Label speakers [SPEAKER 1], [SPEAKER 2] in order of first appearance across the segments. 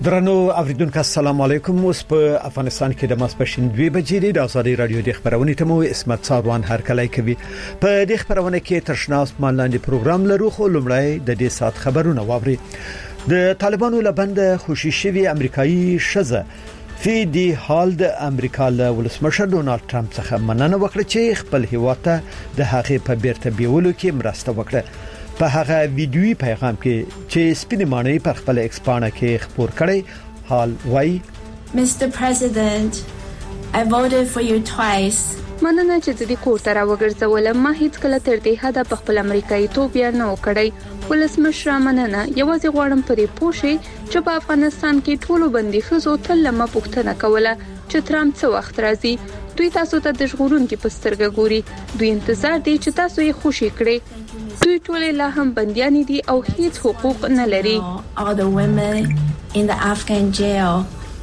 [SPEAKER 1] درنو اوریدونکو السلام علیکم. اوس په افغانستان کې د ماسپښین 2 بجې د آزادي رادیو د خبرونې تمو اسمت ساروان هرکلی کوي. په دې خبرونه کې ترشناس مانلاندې پروګرام لرو، خو لومړی د دې سات خبرونه واوري. د طالبانو لبند خوشي شوی امریکایي شزه فی دی حال د امریکا له ولسمشر ډونالد ټرمپ څخه مننه وکړه چې خپل هیواد ته د هغې په بیرته بیولو کې مرسته وکړه. په هغه ویډیوي پیغام کې چې سپینې ماڼۍ پر خپل ایکس پاڼه کې خبر کړي، حال وای
[SPEAKER 2] Mr. President, I voted for you twice.
[SPEAKER 3] مننه چې د دې کور ته راوګرځولم. ما هیڅ کله تر دې حده په خپل امریکایي توب یا نه وکړی. ولسمشر مننه، یوازې غواړم پرې پوه شئ چې په افغانستان کې ټولو بندي ښځو تل لمه پوښتنه کوله چې ټرمپ څه وخت راځي. دوی تاسو ته د ژغورونکو په سترګه ګوري. دوی انتظار دي چې تاسو یې خوشی کړئ. دوی ټول لا هم بنديان دي او هیڅ حقوق نه لري.
[SPEAKER 2] All the women in the Afghan jail.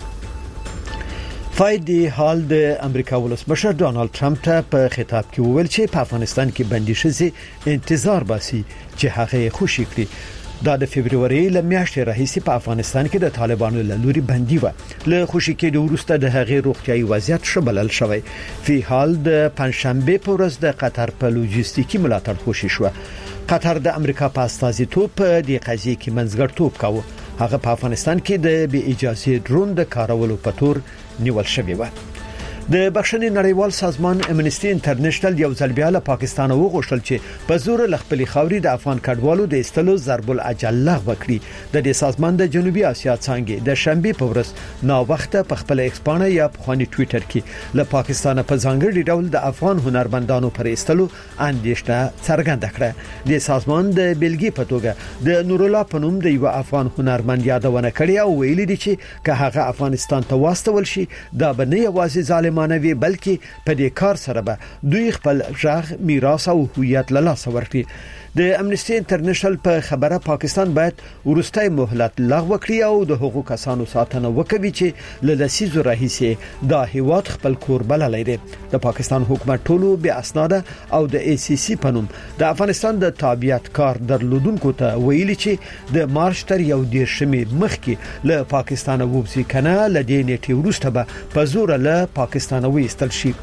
[SPEAKER 1] فایدی حال د امریکا ولسمشر ډونالد ټرمپ ته په خطاب کې وویل چې په افغانستان کې بندي شې انتظار باسي چې هغه خوشی کړي. دا د فبرवरी ل میاشتې راهیسې په افغانستان کې د طالبانو له لوري بندي و. له خوشی کېدو وروسته د هغې روغتيایي وضعیت شبلل شوی. فی حال د پنځشنبه په ورځ د قطر په لوجستیکي ملاتړ خوشی شو. قطر د امریکا په استازیتوب په دې قضیه کې منځګړیتوب کاوه. هغه په افغانستان کې د بې اجازه ډرون د کارولو په تور نیول شوی و. د بخښنې نړیوال سازمان امنیسټي انټرنیشنل یو ځل بیا له پاکستان وغوښتل چې په زور ل خپل خاوري د افغان کډوالو د استلو ضرب الاجل لغوه کړي. د دې سازمان د جنوبي اسیا څنګه د شنبه په ورځ نا وخت په خپل ایکسپانه یا په خواني ټوئیټر کې له پاکستان په ځانګړي ډول د افغان هنرمندانو پر استلو اندېښنه څرګنده کړه. د سازمان د بلګي په توګه د نور الله پنوم د یو افغان هنرمند یادونه کړې او ویلي دي چې که هغه افغانستان ته واستول شي دا به نه یوازې ظالم مانوي بلکې په دې کار سره به دوی خپل ژغ میراث او هویت له لاسه ورکړي. د امنیسټي انټرنیشنل په خبره پاکستان باید ورستۍ مهلت لغوه کړي او د حقوقو کسانو ساتنه وکړي چې له لسیزو راهیسې دا هیواد خپل کور بللی دی. د پاکستان حکومت ټولو بیا اسناد او د ای سی سی پنوم د افغانستان د تابعیت کار درلودونکو ته ویلي چې د مارچ تر یو دیرشمې مخکې له پاکستان ووځي کنه له دې نیټې وروسته به په زور له پاکستان وایستل شي.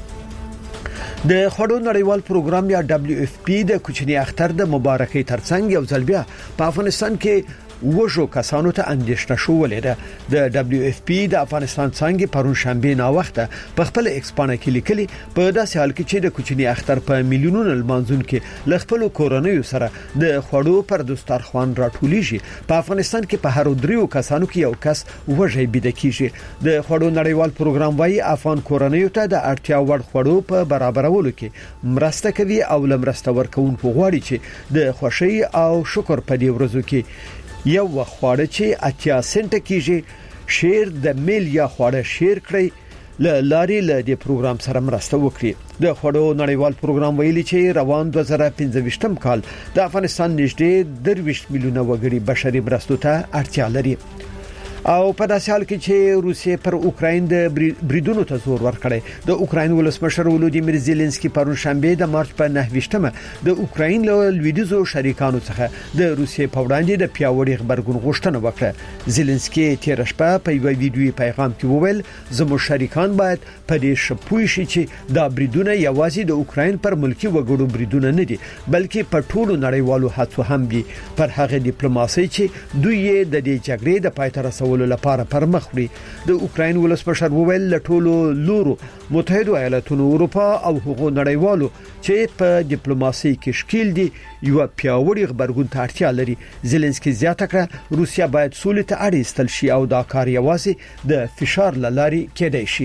[SPEAKER 1] د خړو نړیوال پروګرام یا دبليو اف پی د کوچني اختر د مبارکۍ ترڅنګ یو ځل بیا په افغانستان کې وژو کسانو ته اندېښنه شوولې ده. د دبليو اف پی د افغانستان څنګه پرون شنبه نا وخته په خپل ایکسپانه کې لیکلي په داسې حال کې چې د کوچني اختر په میلیونونو المانزون کې ل خپل کورنیو سره د خړو پر دسترخوان راټولېږي. په افغانستان کې په هر دریو کسانو کې یو کس وژي بيد کیږي. د خړو نړیوال پروګرام وايي افغان کورنیو ته د اړتیا وړ خړو په برابرولو کې مرسته کوي او لمرسته ورکوونکو غواړي چې د خوشي او شکر په دې ورځو کې یو خواړه چې 80 سنت کېږي شیر د میل یا خواړه شیر کړئ ل لاري ل دې پروګرام سره مرسته وکړي. د خړو نړیوال پروګرام ویلي چې روان 2015م کال د افغانستان نږدې 23 میلیونه وګړي بشري مرستو ته اړتیا لري. او په داسې حال کې چې روسیې پر اوکراین د بریدونو ته زور ورکړي. د اوکراین ولسمشر ولودیمیر زيلنسکي پرون شنبه د مارچ په 9مه د اوکراین له لویدیزو شریکانو څخه د روسیې په وړاندې د پیاوړي خبرګون غوښتنه وکړه. زيلنسکي تیر شپه په یو ویډیوي پیغام کې وویل زموږ شریکان باید په دې شپوي شي چې دا بریدونه یوازې د اوکراین پر ملکی وګړو بریدونه نه دي بلکې په ټولو نړیوالو هڅو هم دي پر هغه ډیپلوماسي چې دوی د دې جګړې د پای ته رسولو لپاره پرمخ وړي. د اوکراین ولسمشر وویل له ټولو لورو متحده ایالاتونو اروپا او هغو نړیوالو چې په ډیپلوماسي کې شکیل دي یو پیاوړي خبرګون ته اړتیا لري. زيلنسکي زیاته کړه روسیا باید سولې ته اړ ایستل شي او دا کار یوازې د فشار لاري کېدای شي.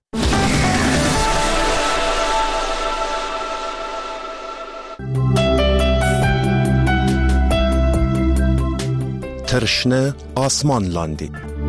[SPEAKER 4] ترشنه آسمان لاندی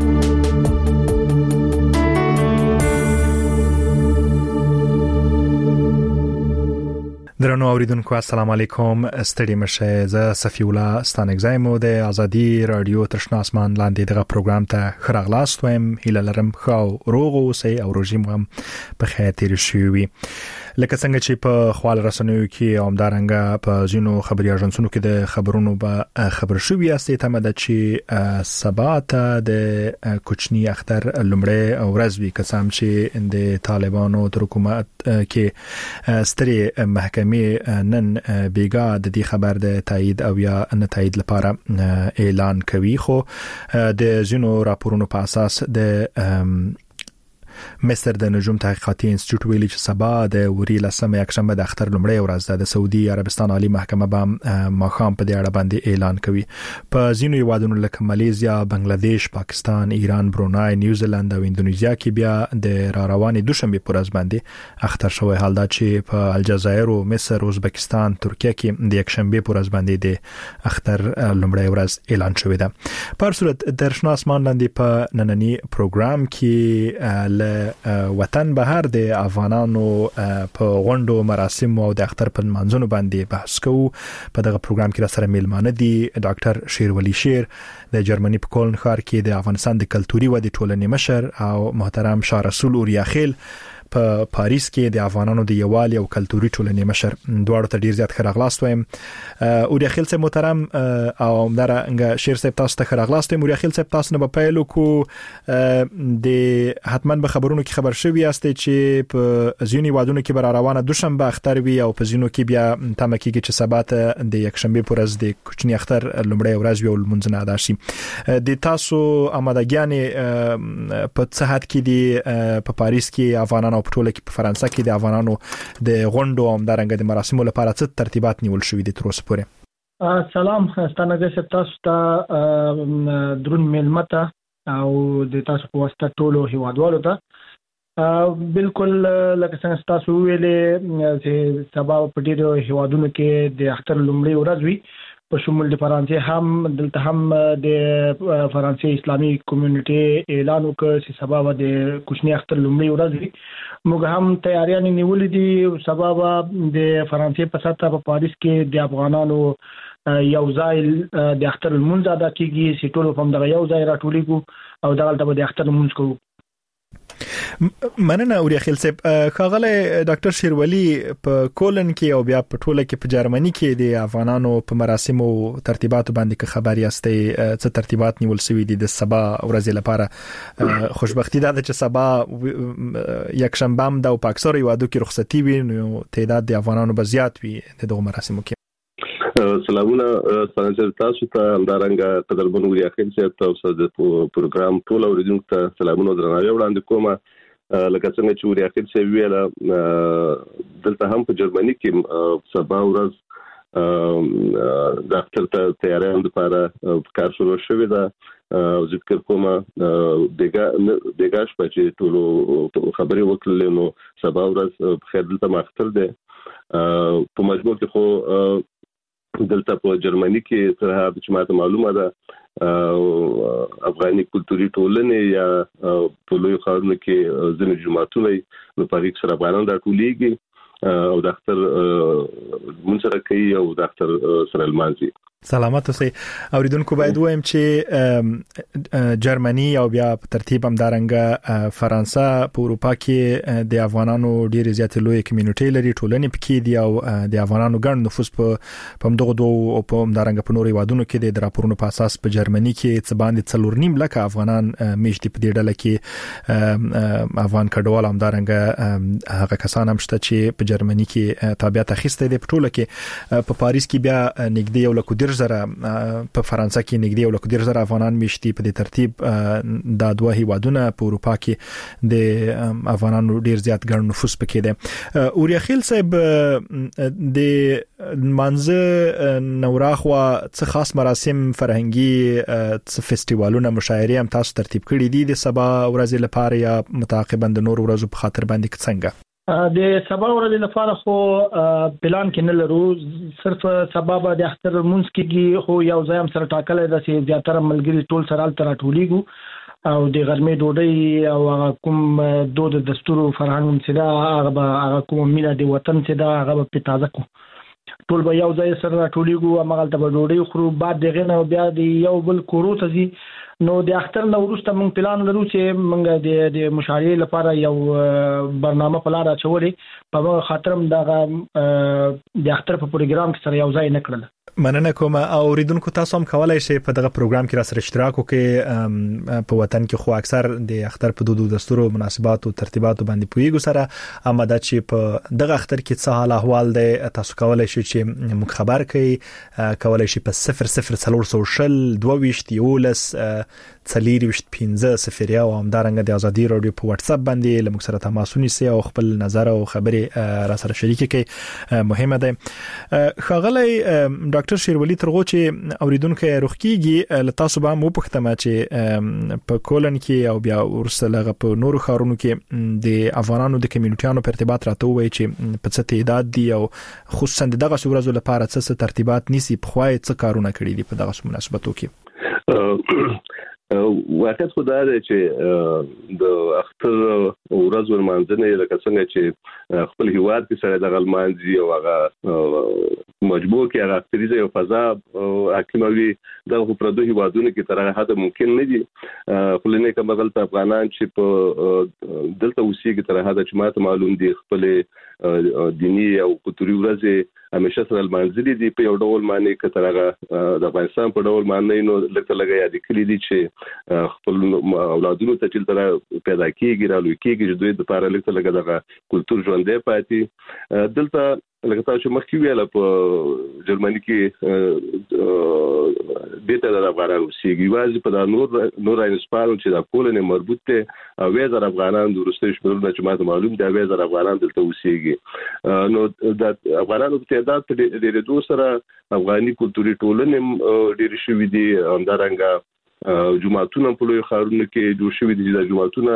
[SPEAKER 5] درنو اوریدونکو السلام علیکم. ستړي مشه ز صفی الله ستانګزایمو د ازادي رادیو ترشنه آسمان لاندې دغه پروګرام ته خراغلاست ويم هیله لرم خو روغ اوسئ او رژیم هم په خیر تیر شي. لکه څنګه چې په خپل رسنیو کې عمدارنګه په ځینو خبري اژانسونو کې د خبرونو به خبر شوی است ته مده چې سبا ته د کوچنی اختر لمړی ورځ وی قسم چې د طالبانو تر حکومت کې ستري محکمې نن بیګا د دې خبر د تایید او یا نه تایید لپاره اعلان کوي خو د ځینو راپورونو په اساس د مصر د نجوم تحقیقاتي انسټیټیوټ ویلي چې سبا د وري لسمه یکشنبه د اختر لمړی ورځ د سعودي عربستان عالی محکمه به ماخام په دې اړه باندې اعلان کوي. په ځینو هیوادونو لکه مالیزیا، بنگلاديش، پاکستان، ایران، برونای، نیوزیلند او اندونیزیا کې بیا د رواني دوشنبه پر ورځ باندې اختر شوی، حال دا چې په الجزایر او مصر، ازبکستان، ترکیه کې د یکشنبه پر ورځ باندې د اختر لمړی ورځ اعلان شوی ده. په هر صورت درشنا اسمان لاندې په نننی پروګرام کې وطن بهر د افغانانو په غونډو مراسم او د اختر په منځونو باندې بحث کوو. په دغه پروګرام کې را سره میلمانه دي ډاکټر شیرولی شیر د جرمني په کولن ښار کې د افغانستان د کلتوري ودې ټولنې مشر او محترم شاه رسول اوریاخیل په پاریس کې د افغانانو د یووالي او کلتوري ټولنې مشر. دواړو ته ډیر زیات خراغلاست وایم. اوریاخیل صاحب محترم او همدارنګه شیر صاحب تاسو ته خراغلاست وایم. اوریاخیل صاحب تاسو نه په پیلو کو د حتمان به خبرونو کې خبر شوی است چې په ځینی وادونو کې بر روانه دوشنبه اختر وی او په ځینو کې بیا تمه کېږي چې سبات د یکشنبه پر ورځ د کوچنی اختر لمړی ورځ وی او منځنه ادا شي. د تاسو آمادګیانې په صحت کې دی په پاریس کې افغانانو په ټوله کې په فرانسه کې د افغانانو د غونډو او همدارنګه د مراسمو لپاره څه ترتیبات نیول شوي دي تر اوسه پورې؟
[SPEAKER 6] سلام ستانه تاسو ته درون ملمته او د تاسو په واسطه ټولو هیوادوالو ته بالکل لکه څنګه تاسو ویلې چې سبا په ډیرو هیوادونو کې د اختر لومړی ورځ وي په شمول د فرانسې هم دلته هم د فرانسې اسلامي کمیونټي اعلان وکړ چې سبا د کوچنی اختر لومړی ورځ وي. موږ هم تیاریاں نیولې دي. سبا د فرانسې په سطح په پاریس کې د افغانانو یو ځای د اختر المنځ ادا کیږي چې ټول په دغه یو ځای راټولېږو او دغه د اختر المنځ کوو.
[SPEAKER 5] مننه اوریاخیل صاحب. خاغله ډاکټر شیرولی په کولن کې او بیا په ټوله کې په جرمني کې د افغانانو په مراسمو ترتیبات باندې خبري استي څه ترتیبات نیول شوی دي د سبا ورځې لپاره؟ خوشبختی ده چې سبا یکشنبه هم د پاکستان یوادو کې رخصتي وي نو تعداد د افغانانو به زیات وي دغه مراسمو کې.
[SPEAKER 7] سلامونه تاسو ته همدارنګه قدرمن اوریاخیل صاحب تاسو د پروګرام ټول اوریدونکو ته سلامونه درناوی وړاندې کوم. لکه څنګه چې اوریاخیل صاحب ویل دلته هم په جرمني کې سبا ورځ د اختر ته تیاریان لپاره کار شروع شوی ده. ذکر کوم دغه شپه چې ټول خبري وکړل نو سبا ورځ خیر دلته اختر ده. په مجموع کې خو دلته په جرمني کې تر هغه چې ماته معلومه ده افغاني کلتوري ټولنې یا په لوی ښارونو کې ځینې جماعتونه نو په هغې سره افغانان راټولېږي او د اختر مونځ سره کوي او د اختر سره لمانځي.
[SPEAKER 5] سلامت اوسئ. اوریدونکو باید وایم چې جرمني او بیا په ترتیب هم دارنګه فرانسه په اروپا کې د افغانانو ډیر زیات لوی کمیونټي لري، ټولنې پکې دي او د افغانانو ګڼ نفوس په دغه دوه او په دارنګه په نورو هیوادونو کې د راپورونو په اساس په جرمني کې څه باندې 4.5 لک افغانان میشتي په دې ډله کې افغان کډوال هم دارنګه هغه کسان هم شته چې په جرمني کې تابعیت اخیسته دي. په ټوله کې په پاریس کې بیا نږدې یو لک زره په فرانسه کې نږدې یو لک زره افغانان میشتي. په دې ترتیب د دوه هیوادونو په اروپا کې د افغانانو ډیر زیات ګڼ نفوس پکې ده. اوریاخیل صاحب د منځ نوراخوا څه خاص مراسم فرهنګي څه فستیوالونه مشاعرې هم تاسو ترتیب کړي دي د سبا ورځې لپاره یا متعاقبا د نور ورځو په خاطر باندې څنګه؟
[SPEAKER 6] د سبا ورځې لپاره خو پلان کې نه لرو، صرف سبا به د اختر مونږ کېږي خو یو ځای هم سره ټاکلی ده چې زیاتره ملګري ټول سره هلته راټولېږو او د غرمې ډوډۍ او هغه کوم دود دستور فرهنګ چې ده هغه کومه مینه د وطن چې ده هغه به پرې تازه کړو. ټول به یو ځای سره ټولېږو هغه ته به ډوډۍ خورو بعد دغه نه بیا د یو بل کورو ته ځي نو د اختر نو وروسته موږ پلان لرو چې موږ د مشارکت لپاره یو برنامه په لار اچولې په خاطر دغه د اختر په پروګرام کې سره یو ځای نه کړل.
[SPEAKER 5] مننه کوم. اوریدونکو تاسو هم کولای شئ په دغه پروګرام کې را سره اشتراک وکړئ. په وطن کې خو اکثر د اختر په دودو دستورو مناسبات او ترتیباتو باندې پویګو سره اماده چې په دغه اختر کې څه حال احوال دی تاسو کولای شئ چې موږ خبر کړئ. کولای شئ په 00400 22 یولس 415 او همدارنګه د ازادي رادیو په واتس اپ باندې لمک سره تماس ونیسئ او خپل نظر او خبرې را سره شریک کړئ. مهمه ده. خغلی ډاکټر شیرولی ترغو چې اوریدونکو روخکیږي لتاسو به مو پختمه چې په کولن کې او بیا ورسره په نورو خارونو کې د افغانانو د کمیونټیانو په ارتباط راته وایي چې په څه تعداد دي او خصوصا دغه ورځو لپاره څه ترتیبات نیسی په خوای څه کارونه کړی دي په دغه مناسبتو کې.
[SPEAKER 7] واقعیت خو دا دی چې د اختر ورځ ورمانځنه لکه څنګه چې خپل هیواد کې سره د غلمانځي او هغه مجبور کې هغه اختریزه او فضا حاکموي د پردو هیوادونو کې تر هغه حد ممکن نه دي. خلنه کوم غلط افغانان چې په دلته اوسېږي تر هغه چې ماته معلوم دي خپل دینی او کلتوري ورځ همیشه سره المنځلي دي په یو ډول معنی کترغه د افغانستان په ډول معنی نو لکه یاد کړی دي چې خپل اولادونو ته چې تر پیدا کیږي رالو کیږي چې دوی د لپاره لکه دغه کلتور ژوندې پاتې دلته لکه تاسو چې مخکې ویل په جرمني کې دته د افغانانو سیګي واځي په نور انسپارو چې د کولنې مربوط ته او وېزر افغانان د روسي شمېرونه چې ماته معلوم دی وېزر افغانان دلته وسیږي نو د افغانانو په تعداد په ډېر دوه سره افغاني کلتوري ټولنې ډېر شوې دي همدارنګه جمعتونه په لوی خارونو کې جوړ شوي دي. د جمعتونه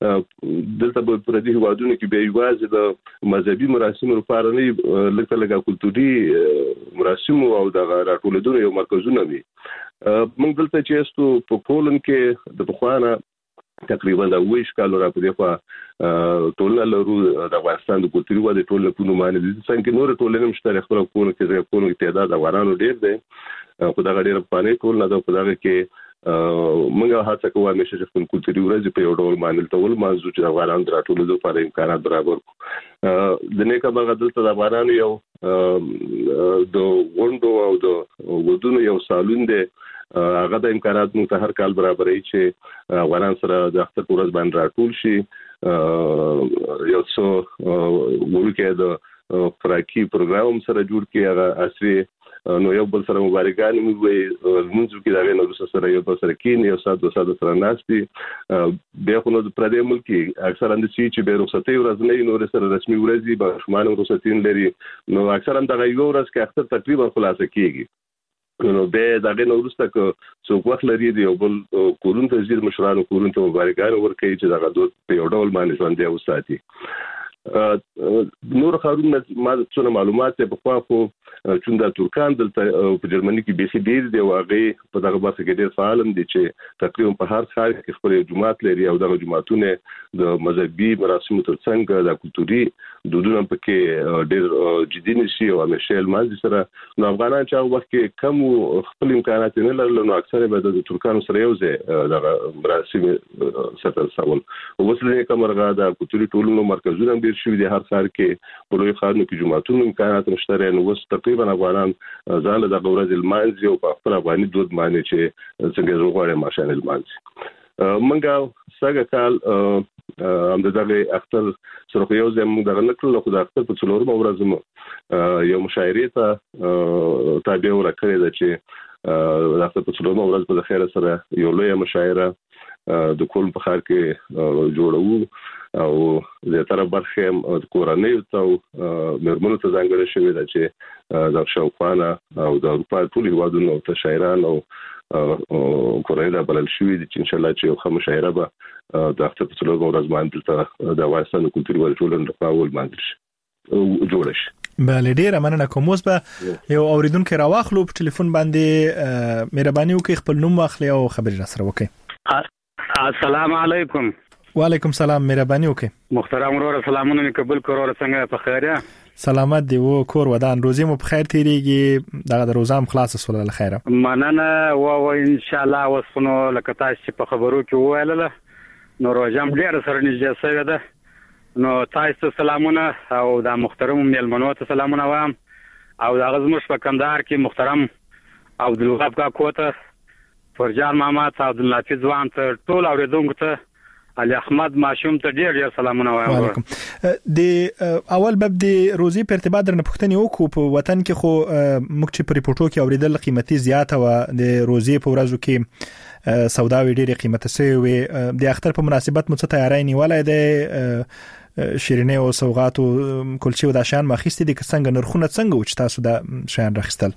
[SPEAKER 7] دلته په پردي هیوادونو کې به یوازې د مذهبي مراسمو لپاره نه لکه کلتوري مراسم او د راټولېدو یو مرکزونه وي. موږ دلته چې استو په کولن کې د بخوانه تقریبا د ویش کالو را په دغه ټولنه لرو د افغانستان د کلتوري ودې ټولنه په نوم باندې څنګه نور ټولنه مشترک خپل کولن کې تعداد افغانانو ډېر دی. په دغه ډېر په پانې ټولنه د په دغه کې موږ هڅه کوو چې خپل کلتوري ورځ په یو ډول باندې ټول مازو چې افغانان راټولېدو لپاره امکانات برابر کړو. د نیکه باغ دلته د افغانانو یو د غونډو او د ودونو یو سالون دی. هغه د امکانات موږ ته هر کال برابرې چې افغانان سره د اختر ورځ باندې راټول شي. یو څو ورکه د فراکی پروګرام سره جوړ کړي هغه عصري نو یو بل سره مبارکان موږ موږ کې دا غو نو سره یو بل سره کې یو سات دو سات سره ناشتي به خو نو د پردې ملکی اکثر اند چې به رخصتي ورځ نه نو سره رسمي ورځي به شمال رخصتین لري نو اکثر اند غو ورځ کې اختر تقریبا خلاصه کیږي نو به دا غو ورسته کو څو وخت لري دی بل کورون ته زیر مشرانو کورون ته مبارکان ورکړي چې دا غو په یو ډول باندې ژوند دی وساتي. نور خارونه ما څونه معلومات په خوا خو چوندا ترکان دلته په جرمني کې به ډیر دی واغې په دغه برخه کې ډیر فعال دي چې تقریبا په هر ښار کې خپل جماعت لري او دغه جماعتونه د مذهبي مراسمو ترڅنګ د کلتوري دودونو په کې ډیر جدي نشي او همیشه الماضي سره نو افغانان چې وخت کې کم خپل امکانات نه لرل نو اکثره به د ترکانو سره یو ځای دغه مراسم سره ساول او وسله کومرغه د کلتوري ټولنو مرکزونه ډیر شوي دي. هر ښار کې په لوی ښارونو کې جماعتونو امکانات نشته نو وس تقریبا افغانان ځان د غورز المانزي او په خپل افغاني دود باندې چې څنګه زغړې ماشان المانزي منګه څنګه کال هم دغه اختر سره یو ځم دغه نکړل خو د اختر په څلورم ورځ یو مشاعره ته تابع ورکړی د چې د اختر په څلورم ورځ په خیره سره یو لوی مشاعره د کول په خار کې جوړو او د طرف برخه د کورنۍ ته مرمنو ته ځانګړی شوی دی چې د شاوخوانه او د اروپا ټول هیوادونو ته شاعران او کورنۍ بلل شوی دي چې ان شاء الله چې یو خمه شاعره به د اختر په څلورم ورځ باندې د افغانستان کلتوري ورټولن لپاره باندې جوړ شي.
[SPEAKER 5] بله ډیره مننه کوم. اوس به یو اوریدونکو راواخلو په ټلیفون باندې مهرباني وکړئ خپل نوم واخلئ او خبرې را سره وکړئ.
[SPEAKER 8] السلام علیکم.
[SPEAKER 5] وعلیکم سلام. مهرباني وکړئ.
[SPEAKER 8] محترم ورور سلامونه قبول کړو څنګه په خیر
[SPEAKER 5] سلامت دی و کور ودان روزي مو بخیر تیریږي دغه روزام خلاص سول الخير
[SPEAKER 8] مننه او ان شاء الله وسخنو لکه تاسو په خبرو کې وایله نو روزام ډیر سره نږدې شوی ده نو تاسو سلامونه او د محترم میلمنو ته سلامونه وایم او د غزمش په کندهار کې محترم عبدالوهاب کا کوته فرجان محمد عبداللطیف ځوان ته ټول اوریدونکو ته علي احمد ماشوم ته ډیر سلامونه وایم.
[SPEAKER 5] د اول باب د روزي په ارتباط درنه پښتني وکړو په وطن کې خو موږ چې په ریپورتو کې اوریدل قیمتي زیاته و د روزي په ورځو کې سوداوي ډېری قیمته سوي د اختر په مناسبت مو څه تیاری نیولای دی شیرینه او سوغات او کلچې او د شان مخېستې دي که څنګه نرخونه څنګه و چې تاسو د شان راخستل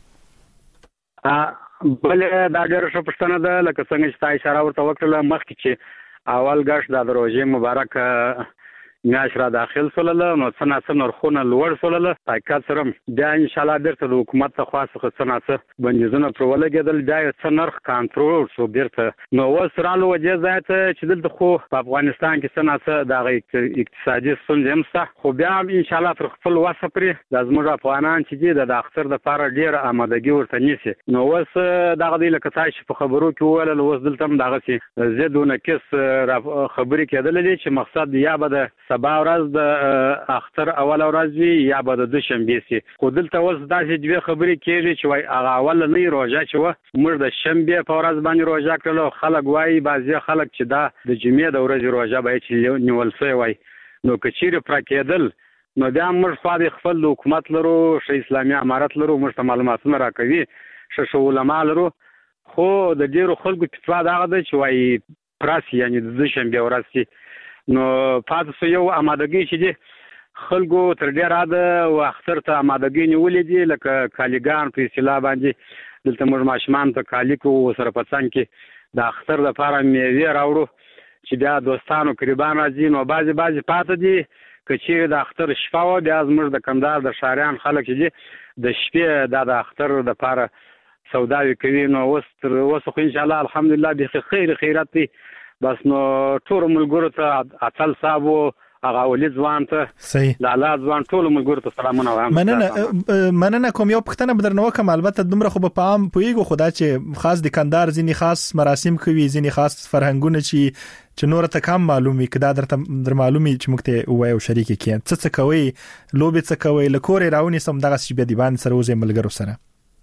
[SPEAKER 8] بل دا ډېر ښه پوښتنه ده لکه څنګه چې تاسو اشاره ورته وکړه مخکې چې اول غش د روزي مبارک میاش را داخل سولله نو څنګه نرخونه لوړ سولله حقیقت سره دا ان شاء الله درته د حکومت ته خاصه څنګه بندیزونه پر ولګېدل دا څنګه نرخ کنټرول شو بیرته نو وسرالو وجه ذات چې دلته خو په افغانستان کې څنګه د اقتصادي ستونزې هم خو بیا ان شاء الله تر خپل وسه پرې د زموږ افغانان چې د اختر د لپاره ډیر آمادګي ورته نیسي نو وس دغه د لکه تاسو په خبرو کې ویل وس دلته هم دغه چې زیدونه کس خبرې کېدلې چې مقصد یا به د سبا ورځ د اختر اول ورځ یا به د دوشنبه سي خو دلته اوس داسې دوه خبرې کېږي چې وای هغه اول نه روزه چې و موږ د شنبه په ورځ باندې روزه کړو خلک وای بعضي خلک چې دا د جمعې د ورځې روزه به چې نیول شوی وای نو کچېره پر کېدل نو دا موږ فاده خپل حکومت لرو ش اسلامي امارت لرو موږ معلوماتونه راکوي ش علماء لرو خو د ډیرو خلکو په دا ده چې وای پراس یعنی د دوشنبه ورځ نو پاتې یو آمادګي چې دي خلکو تر ډیره ده او اختر ته آمادګي نیولې دي لکه کالیګان په اصطلاح باندې دلته موږ ماشمان ته کالیکو سره پڅان کې د اختر لپاره میوه راوړو چې بیا دوستانو قریبان راځي نو بعضي پاتې دي چې د اختر شپه و بیا زموږ د کندهار د شاریان خلک چې د شپې د اختر لپاره سوداوي کوي نو اوس خو ان شاء الله الحمدلله به خیرات دي بس نو ټول ملګرو ته اصل صاحب هغه ولید ځوان ته لالا ځوان ټول ملګرو ته سلامونه وایم
[SPEAKER 5] مننه کوم یو پښتنه بدرنه وکم البته دومره خو په عام پویګو خدا چې خاص د کندهار ځینی خاص مراسم کوي ځینی خاص فرهنګونه چې نور ته کم معلومي کدا در معلومي چې موږ ته وایو شریک کین څه کوي لوبي څه کوي لکوري راونی سم دغه شی به دی باندې سره وزې ملګرو سره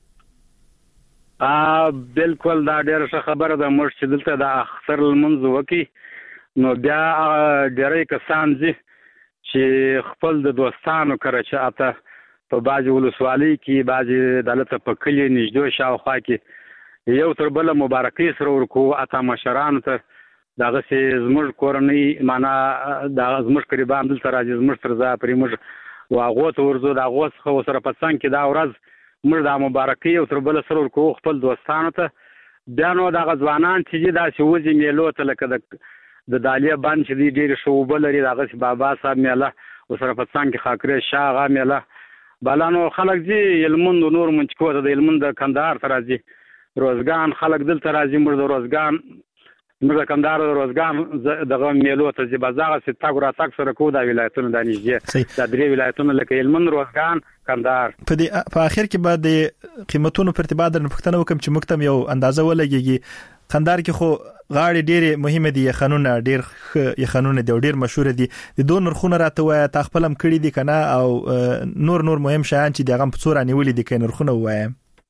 [SPEAKER 8] بالکل دا ډېر ښه خبره ده موږ چې دلته د اختر لمونځ وکړي نو بیا ډېری کسان دي چې خپل د دوستانو کره چې اته په بعضې ولسوالۍ کې بعضې دلته په کلي نږدې شاوخوا کې یو تر بله مبارکۍ سره ورکوو اته مشرانو ته دغسې زموږ کورنۍ معنا زموږ قریبان دلته راځي زموږ تر ځایه پرې موږ و هغو ته ورځو د هغو څخه ورسره په څنګ کې دا ورځ موږ د مبارکۍ او تر بل سره ورکو خپل دوستانو ته بیا نو د ځوانان چې داسې وځي میلو ته لکه د دالیه بند چې دی ډېر شوبه لري دغه بابا صاحب میله او سره په څنګ کې خاکره شاغه میله بلانو خلک دي علمون نور منچکو ته د علمون د کندهار ته راځي روزګان خلک دلته راځي موږ د روزګان موږ د کندهار د روزګان دغه میلو ته چې بازار سي تاګ را تاګ سره کو دا ولایتونه د نږدې د درې ولایتونه لکه علمون روزګان کندهار
[SPEAKER 5] په اخر کې بعد قیمتونو په ارتباط د پښتنو کوم چې مکتم یو اندازه ولګيږي کندهار کې خو غاړي ډېر مهمه دي خانونه ډېر خانونه دي ډېر مشهور دي د دوه نرخونه راته وای تا خپلم کړی دي کنه او نور مهم شیان چې دغه په څور نیولې دي کین نرخونه وای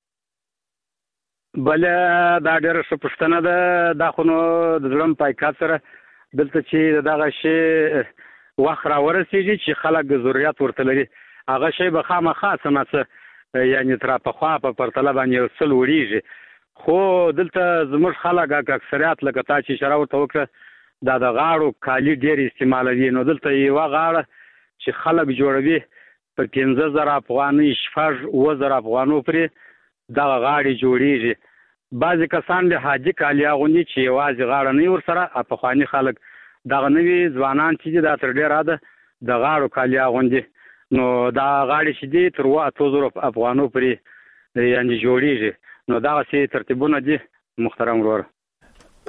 [SPEAKER 8] بل دا ډېر څه پښتنه ده دا خو نو د ځلم پایکات سره دلته چې دغه شی وخت را ورسېږي چې خلک ضرورت ورته لري هغه شی به خامخا څه یعنی تر په خوا په پرتله باندې وصل وړيږي خو دلته زموږ خلک اکثریت لکه تا چې اشاره ورته وکړه دا د غاړو کالی ډېر استعمالوي نو دلته یو غاړه چې خلک جوړوي په 15000 افغانۍ 4000 افغانو پرې دا غاړي جوړیږي بعضی کسان له حاجی کالی غونډي چې یوازې غاړه نه ور سره په خواني خلک دا نوی ځوانان چې دا تر ډیر اده د غاړو کالی غونډي نو دا غاړي چې دي تر 2000 افغانو پرې یعنی جوړیږي نو دا سي ترتیبونه دي محترم ورور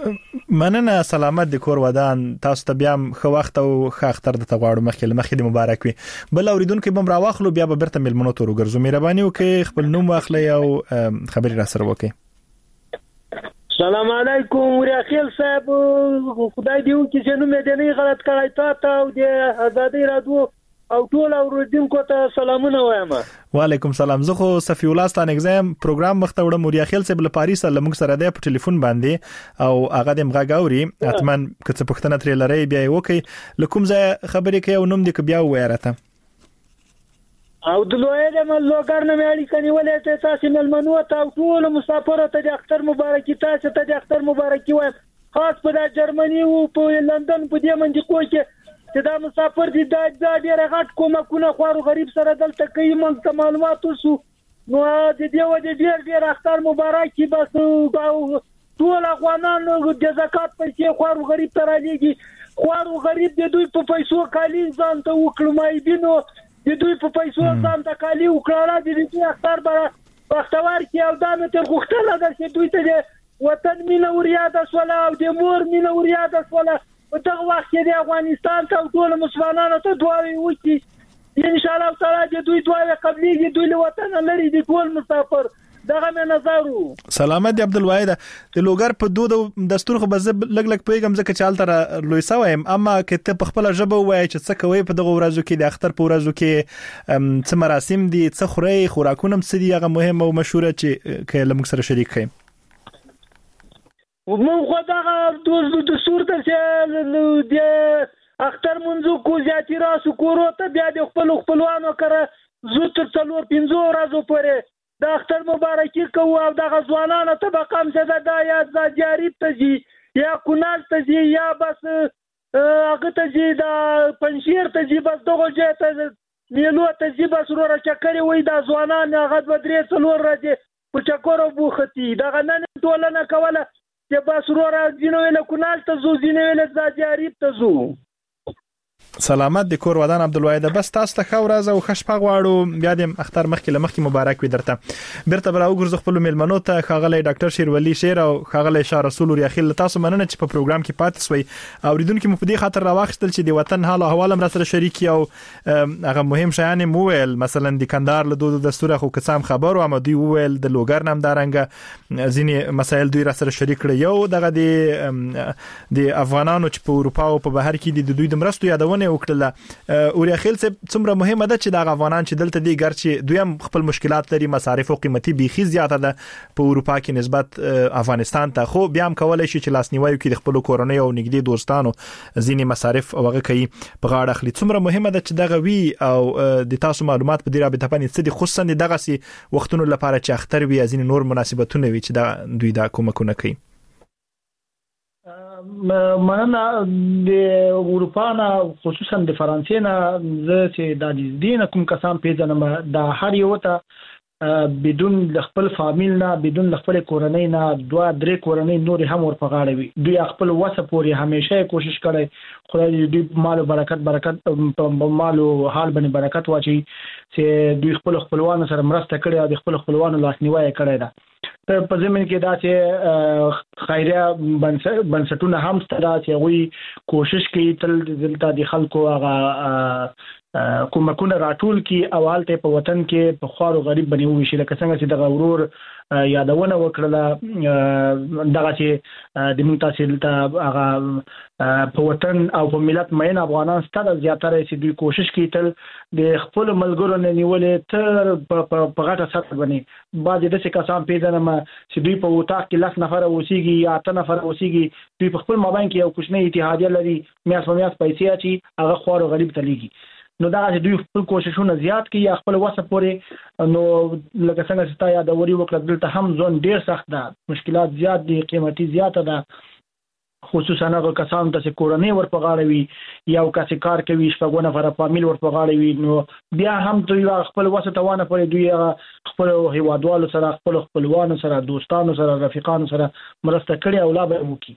[SPEAKER 5] مننه سلامت د کور ودان تاسو ته بیا خو وخت او خاختر د تغواړو مخکې د مبارک وي بل اوریدونکو بم راواخلو بیا به برته ملمنو تور ګرځو مهرباني وکړئ خپل نوم واخلئ او خبري را سره وکړئ
[SPEAKER 9] سلام علیکم وریا خیل صاحب خدای دې وکړي چې نو مې نه غلط کړای تا او د آزادۍ رادیو او ټول اوریدونکو ته سلامونه وایم
[SPEAKER 5] وعلیکم سلام زه خو صفی الله ستان ایگزام پروګرام مختوړه موریا خیل صاحب له پاریس له موږ سره د ټلیفون باندې او هغه د مغاګاوري اتمن کڅ پښتنه تر لری بیا وکي لکم زه خبرې کوي او نوم دې بیا وایراته
[SPEAKER 9] او د لوی د لوګر نه مېړی کني ولې ته تاسو ملمنو ته ټول مسافر ته د اختر مبارکي تاسو ته د اختر مبارکي وایم خاص په جرمني او په لندن په دې منځ کې چې دا مسافر دي دا ډېر غټ کومکونه خوارو غریب سره دلته کوي موږ ته معلومات وسو نو د دې وجه ډېر اختر مبارکي بس ټول افغانان د زکات پیسې خوارو غریب ته راځي خوارو غریب د دوی په پیسو کالي ځان ته وکړو مې دینو د دوی په پیسو ځان ته کالي وکړه د دې اختر بره وختوار کې او دا مې تر غوښتنه ده چې دوی ته وطن مینه ورياده سوله او د مور مینه ورياده سوله په دغه وخت کې د افغانستان ته ټول مسلمانانو ته دعاوي وکړي ان شاء الله تعالی د دوی دعاوي قبليږي دوی له وطن لري د ټول مسافر دغه مې نظرو
[SPEAKER 5] سلامت دی عبدالواحد د لوګر په دود دستور خو بز لګ پیغام زکه چالتره لوی سوایم اما کته په خپل ژبه وای چې څه کوي په دغه ورځو کې د اختر په ورځو کې څه مراسم دي څه خوري خوراکونه څه دي هغه مهم او مشهور چې کله موږ سره شریک کړي
[SPEAKER 9] ومن خدغه د صورت چې د اختر منځو کو زیاتی راسو کورو ته بیا د خپلوانو کړه زو تر 4-5 ورځې پورې د اختر مبارکي کوو او د غزوانانو ته به قام زده دا یا د جاری ته جی یا کونال ته جی یا بس هغه ته جی د پنځیر ته جی بس دغه جته نیلو ته جی بس ورو چکرې وای د ځوانان هغه بدرې څلور راځي په چکرو بوختي دا غنن ټولنه کوله چې بس ورو راځي نو له کونال ته زو زینې له د جاری ته زو
[SPEAKER 5] سلامت د کور ودان عبدالواحد بس تاسو ته خو راز او خشپه غواړو بیا د اختر مخکې مبارک وي درته برته بل اوګرز خپل ملمنو ته خاغلی ډاکټر شیرولی شیر او خاغلی شاه رسول ریاخیل تاسو مننه چې په پروګرام کې پاتې سوی اوریدونکو مو په دې خاطر راوښتل چې د وطن حال او احوال سره شریک او هغه مهم شیان موویل مثلا د کندهار له دود دستور خو قسم خبرو اما دوی وویل د لوګر نام دارنګ ځینې مسایل دوی سره شریک کړي یو دغه د افغانانو چې په اروپا او په بهر کې د دوی د مرستو یادونه وکړه اوریا خیل څومره مهمه ده چې د افغانان چې دلته دي ګرچې دوی هم خپل مشکلات لري مصارف او قیمتي بيخي زیاته ده په اروپا کې نسبت افغانستان ته خو بیا هم کولای شي چې لاسنیوي وکړي د خپل کورنۍ او نږدې دوستانو ځینې مصارف هغه کوي په غاړه خلی څومره مهمه ده چې دغه وی او د تاسو معلومات په دې رابطه باندې څه دي خصوصا دغه سي وختونو لپاره چې اختر وي ځینې نور مناسبتونه وي چې دا دوی دا کومکونه کوي
[SPEAKER 6] مننه د اروپا نه خصوصا د فرانسې نه زه چې د دین کوم کسان پیژنم د هر یو ته بدون د خپل فامیل نه بدون د خپل کورنۍ نه 2-3 کورنۍ نور هم ورپغاړي وي دوی خپل وسه پوري همیشه کوشش کړي خدای دې مال برکت په مال او حال باندې برکت واچي چې دوی خپلوانو سره مرسته کړي او د خپلوانو لاسنیوي کړي دا په زمين کې دا چې خیریه بنسټونه هم ستاسو چې وی کوشش کوي تل دلته د خلکو هغه کومکونه راټول کی اول ته په وطن کې په خوارو غریب بنیو وشي لکه څنګه چې د غورور یادونه وکړه دغه چې د منتاسل ته هغه په وطن او په ملت مین افغانان ستاسو زیاتره چې دوی کوشش کوي تل د خپل ملګرو نه نیولې تر په غټه سطح باندې بعض د څه کسان پیژنم چې دوی په وطاق کې 100 نفر اوسېږي یا 8 نفر اوسېږي دوی په خپل مابین کې یو کوچنی اتحادیه لري میاس په میاس پیسې اچي هغه خوارو غریب ته لګي نو دا چې دوی خپل کوششونه زیات کوي یا خپل وسه پورې نو لکه څنګه چې تا یادوري وکړه دلته هم ځون ډیر سخت ده مشکلات زیات دي قیمتي زیاته ده خصوصا هغه کسان چې کورنۍ ورپغاړي وي یا کس کار کوي شپږ نفر فامیل ورپغاړي وي نو بیا هم دوی خپل وسه توانه پورې دوی خپل هیوادوالو سره خپلوانو سره دوستانو سره رفیقانو سره مرسته کړي او لا به وکړي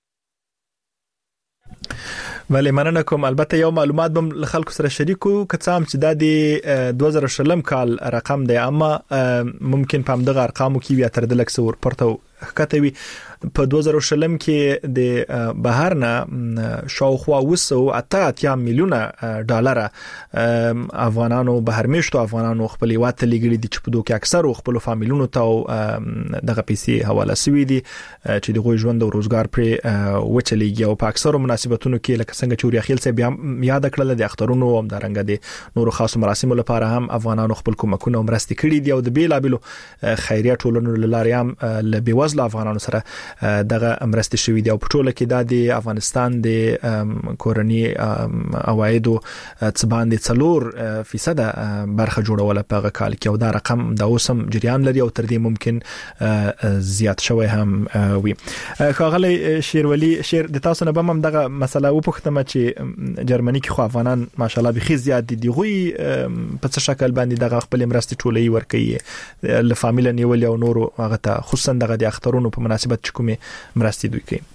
[SPEAKER 5] ولی مننه کوم البته یو معلومات بم خلکو سره شریکو کڅام چې د 2020 کال رقم دی اما ممکن په همدغه ارقامو کې بیا تر دلک سور پرته ښکته وي. په 2020 کې د بهر نه شاوخوا 280 میلیونه ډالر افغانانو بهر میشتو افغانانو خپل هیواد لګړي دي چې په دوه کې اکثر خپل فامیلونو ته دغه پیسې حواله شوې دي چې د غوي ژوند او روزګار پر وچلېږي او په اکثر مناسبتونو کې لکه څنګه چې ریاخیل صاحب یاد کړل د اخترونو او دارنګ د نورو خاصو مراسمو لپاره هم افغانانو خپل کومکونه مرستې کړې دي او د بیلابلو خیریه ټولنو لارې هم ل بیوزله افغانانو سره دغه مرستې شوې دي او په ټوله کې د افغانستان د کورنی عوایدو څباندې 4% برخه جوړوله په کال کې او دا رقم د اوسم جریان لري او تر دې ممکن زیات شوی هم وي. خاغلی شیرولی شیر د تاسو نه به هم دغه مسله وپوښتم چې جرمني کې خو افغانان ماشاءالله به خي زیات دي غوي په څه شکل باندې دغه خپل مرستې ټولې ورکوي ل فامیل نیول او نورو هغه ته خصوصا دغه د اخترونو په مناسبت چې کومه مرستې دوی کوي.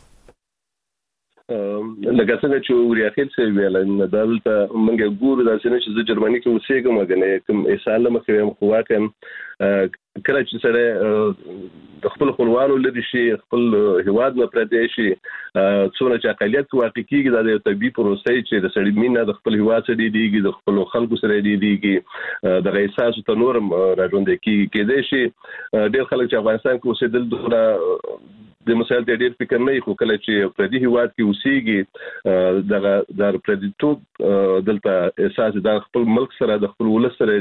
[SPEAKER 7] لکه څنګه چې ریاخیل څه ویل نو دلته موږ ګورو دا چې زه جرمني کې اوسېږم غنې کوم اساله مخه هم خواکم کله چې سره د خپل خپلوانو لري شي خپل هواد نه پردې شي څونه چې اقلیت واقع کیږي دا د طبي پروسې چې د سړي مینه د خپل هواد سره دیږي د خپل خلکو سره دیږي د احساس ته نورم راځوندې کېږي شي ډېر خلک چې افغانستان کې اوسېدل دوه د مسایل د ډېر فکر نه خو کله چې پردي هواد کې اوسېږي د پردیتوب دلته احساس د خپل ملک سره د خپل ولس سره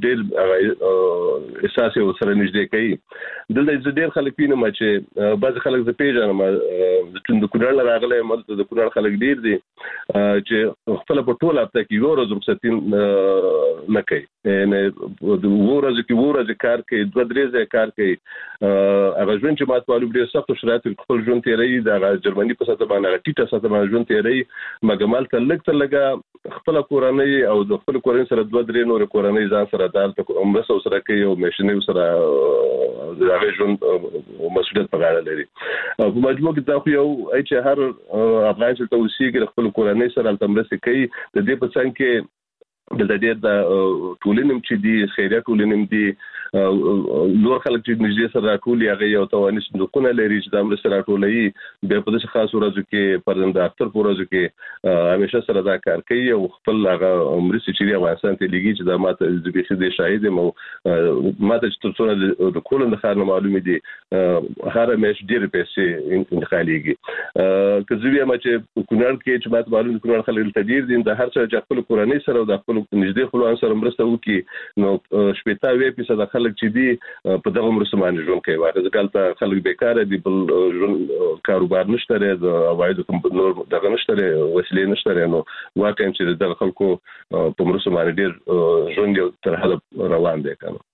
[SPEAKER 7] ډېر احساس او سره نږدې کوي. دلته ډېر خلک وینم چې بعض خلک د پیژنم د کونړ راغلي مله د کونړ خلک ډېر دي چې خپل په ټوله هفته کې یو ورځ رخصتي نه کوي نه د ورځ کې ورځ کار کوي 2-3 ځای کار کوي هغه ژوند چې ماته معلوم ډېر سخت شرایط خپل ژوند تیری د جرمني په ساته باندې ټیټه ساته باندې ژوند تیری مګمال تلګ خپل کورنۍ او د خپل کورنۍ سره 2-3 نور کورنۍ ځان سره دالته عمره سره کوي او ماشيني سره د هغه ژوند مسؤلیت په غاړه لري. په مجموع کې دا خو یو چې هر افغان چې توسيګ خپل کورنۍ سره تمرسته کوي د دې په څنګه کې د دې د ټولنم چې دی خیریه ټولنم دی نور خلک چې نږدې سره راټولي هغه یو تواني صندوقونه لري چې د امر سره راټولي به په دې خاص ورځو کې پرند اختر ورځو کې همیشه سره دا کار کوي او خپل هغه عمر چې افغانستان ته لګي چې د ماته د بيخي د شاهد مو ماته چې څونه د کولن د خارنه معلومه دي هر مېش ډېر پیسې انتقاليږي کزوی ما چې کونړ کې چې ماته معلومه کونړ خلک تدیر دي د هر څه خپل کورنۍ سره د خپل نږدې خپلوان سره مرسته وکي نو 80% خلک چې دي په دغه مرسمانه ژوند کوي واخه ځکه خلک بیکاره دي بل کاروبار نشته د اوایدو کوم نور دغه نشته وسیلې نشته نو واقعا چې د خلکو په مرسمانه ډیر ژوند یو تر حد روان دي کنه.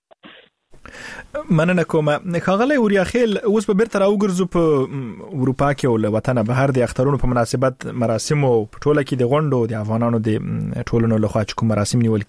[SPEAKER 5] مننه کوم. خاغلی اوریاخیل اوس به بیرته راوګرځو په اروپا کې او له وطن بهر د اخترونو په مناسبت مراسم او ټوله کې د غونډو د افغانانو د ټولنو لخوا چې کوم مراسم نیول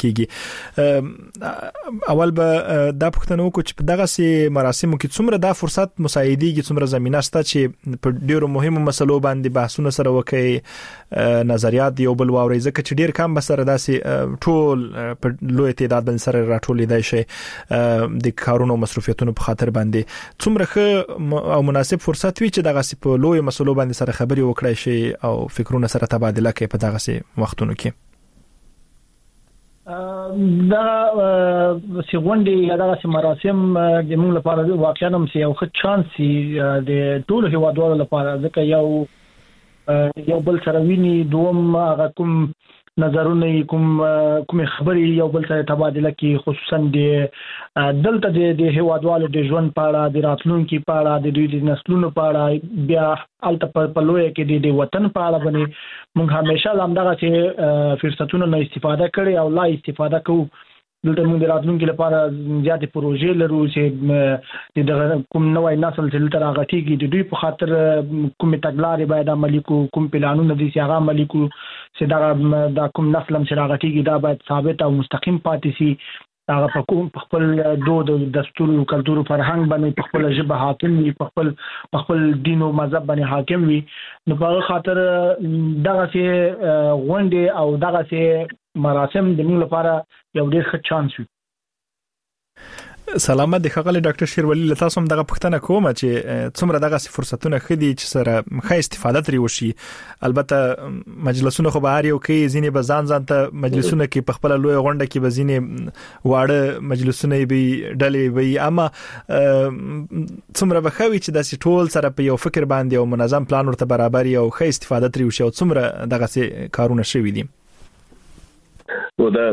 [SPEAKER 5] کیږي اول به دا پښتنو کو چې په دغه سي مراسمو کې څومره دا فرصت مساعدېږي څومره زمينه شته چې په ډیرو مهمو مسلو باندې بحثونه سره وکړي نظریات یو بل واوري ځکه چې ډیر کم بسره داسې ټول په لوی تعداد باندې سره راټولې دی شي د کارونو مصرفیتونو په خاطر باندې څومره ښه او مناسب فرصت وي چې دغه په لوی مسلو باندې سره خبري وکړي شي او فکرونه سره تبادله کوي په دغه وختونو کې.
[SPEAKER 6] دا سیغونډي یا دغه مراسم د موږ لپاره واقعا هم یو ښه چانس د ټولو هیوادوالو لپاره ځکه یو بل سره ویني دوم هغه کوم نظرونه کوم خبري یو بل سره تبادله کی خصوصا د دلته د هیوادوالو د ژوند په اړه د راتلونکو په اړه د دوی د نسلونو په اړه بیا الته په لوی کې د وطن په اړه باندې موږ همیشه لامدغه چې فرصتونو نه استفاده کړي او لا استفاده کوو. دلته موږ د راتلونکو لپاره زیاتې پروژې لرو چې د کوم نوې نسل چې تر هغه تیږي د دوی په خاطر کوم تګلارې باید عملي کوم پلانونه دي چې هغه عملي کو چې دا کوم نسل هم چې هغه تیږي دا باید ثابت او مستقیم پاتې شي هغه په کوم خپل دود دستور او کلتور فرهنګ باندې په خپل ژبه حاکم وي په خپل دین او مذهب باندې حاکم وي نو په خاطر دغه چې غونډې او دغه چې مراسم د موږ لپاره یو ډېر ښه چانس وي.
[SPEAKER 5] سلامت د خغل ډاکټر شیرولی له تاسو هم دغه پښتنه کومه چې څومره دغه فرصتونه خدي چې سره ښه استفاده ترې وشي. البته مجلسونه خو به هر یو کې ځینې بزان ته مجلسونه کې په خپل لوی غونډه کې به ځینې واړه مجلسونه به ډلې وي، اما څومره به خوي چې د ټول سره په یو فکر باندې او منظم پلان ورته برابر یو ښه استفاده ترې وشي او څومره دغه څه کارونه شوي دي.
[SPEAKER 7] ودا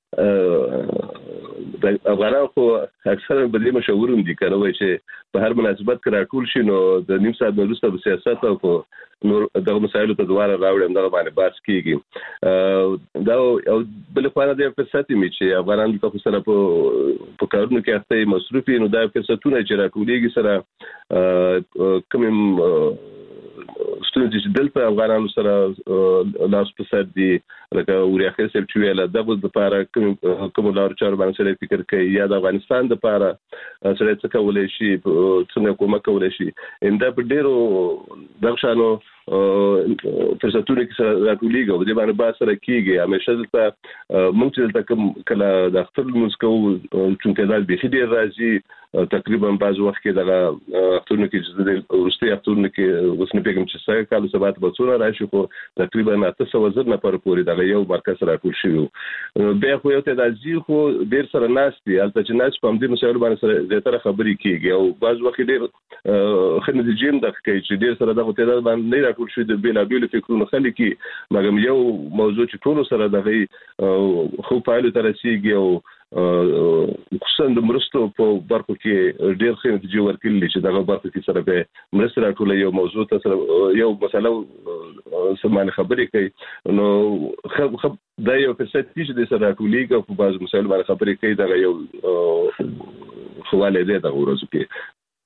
[SPEAKER 7] افغانان خو اکثره به دې مشورون دي کنه وای چې په هر مناسبت کې راټول شي نو د نیم ساعت وروسته د سیاست او نور دغه مسایلو ته دواره راوړم دغه باندې بحث کیږي. دا او بل خو نه د فرصت می چې افغانان په سره په کارونو کې اخته مصرفي نو دا فرصتونه چې راټولېږي سره کوم ستونزې چې دلته افغانانو سره لاس په سر دي لکه وریا خیر سره چې ویل دغه د لپاره کوم لار چار باندې سره فکر کوي یا د افغانستان د لپاره سره څه کولای شي څنګه کومه کولای شي انده په ډیرو دغشانو فرصتونه کې سره راټولېږي او د باندې با سره کیږي. همیشه دلته مونږ چې دلته کله د خپل موسکو چې دا به ډیر راځي تقریبا بعض وخت کې دغه اخترونه کې چې د ورستي اخترونه کې وسنه پیغام چې څنګه کال سبات بچونه راشي خو تقریبا 800 نفر پورې دغه یو مرکز راټول شوی. بیا خو یو ته د ازي خو ډیر سره ناشتي البته چې ناش په دې مسایلو باندې سره زیاتره خبرې کیږي او بعض وخت ډیر خنه جیم د کوي چې ډیر سره دغه ته باندې راټول شوی د بیلابیل فکرونو خلک مګم یو موضوع چې ټول سره دغه خو فایل تر رسیدي او خصوصا د مرستو په برخو کې ډیر ښه نتیجه ورکړي چې دغه برخو کې سره به مرسته راټول یو موضوع ته سره یو مسله سمانه خبرې کوي نو دا یو فرصت چې د سره راټولېږي په بعض مسایلو باندې خبرې کوي دا یو خواله دی د ورځو کې.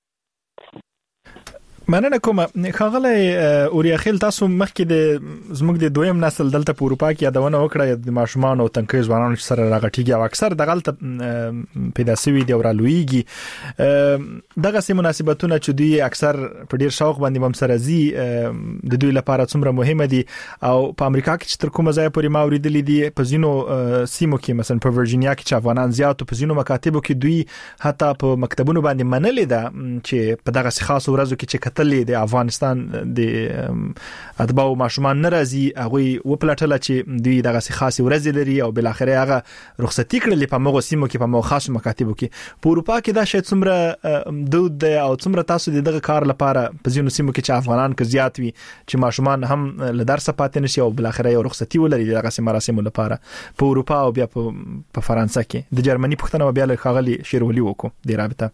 [SPEAKER 5] مننه کوم خغله اوریا خیل تاسو مخکې د زموږ د دویم نسل دلته په اروپا کې یادونه وکړه د ماشومان او تنکي ځوانانو سره راغټیږي او اکثر دغه پیدا سوي دی ورالویږي دغه سي مناسبتونه چې دوی اکثر په ډیر شوق باندې هم سره زی د دوی لپاره څومره مهمه دي او په امریکا کې چې تر کومه ځای پورې ما اوریدلې دي په زینو سیمو کې مثلا په ورجینیا کې چې افغانان زیات په زینو مکاتبو کې دوی حتی په مکتبونو باندې منلې ده چې په دغه خاص ورځو کې چې د افغانستان د اتباع ماشومان ناراضي هغه وپلټل چې دوی دغه خاصه ورځ لري او بل اخر هغه رخصتي کړل په موږ سیمو کې په موږ خاص مکاتبو کې په اروپا کې دا شاید څومره دود او څومره تاسو دغه کار لپاره په ځینو سیمو کې چې افغانان کې زیات وي چې ماشومان هم له درس پاتې نشي او بل اخر یو رخصتي ولري دغه مراسم لپاره په اروپا او بیا په فرانسه کې د جرمني پښتنه بیا له خاغلی شیرولي وکړو د رابطه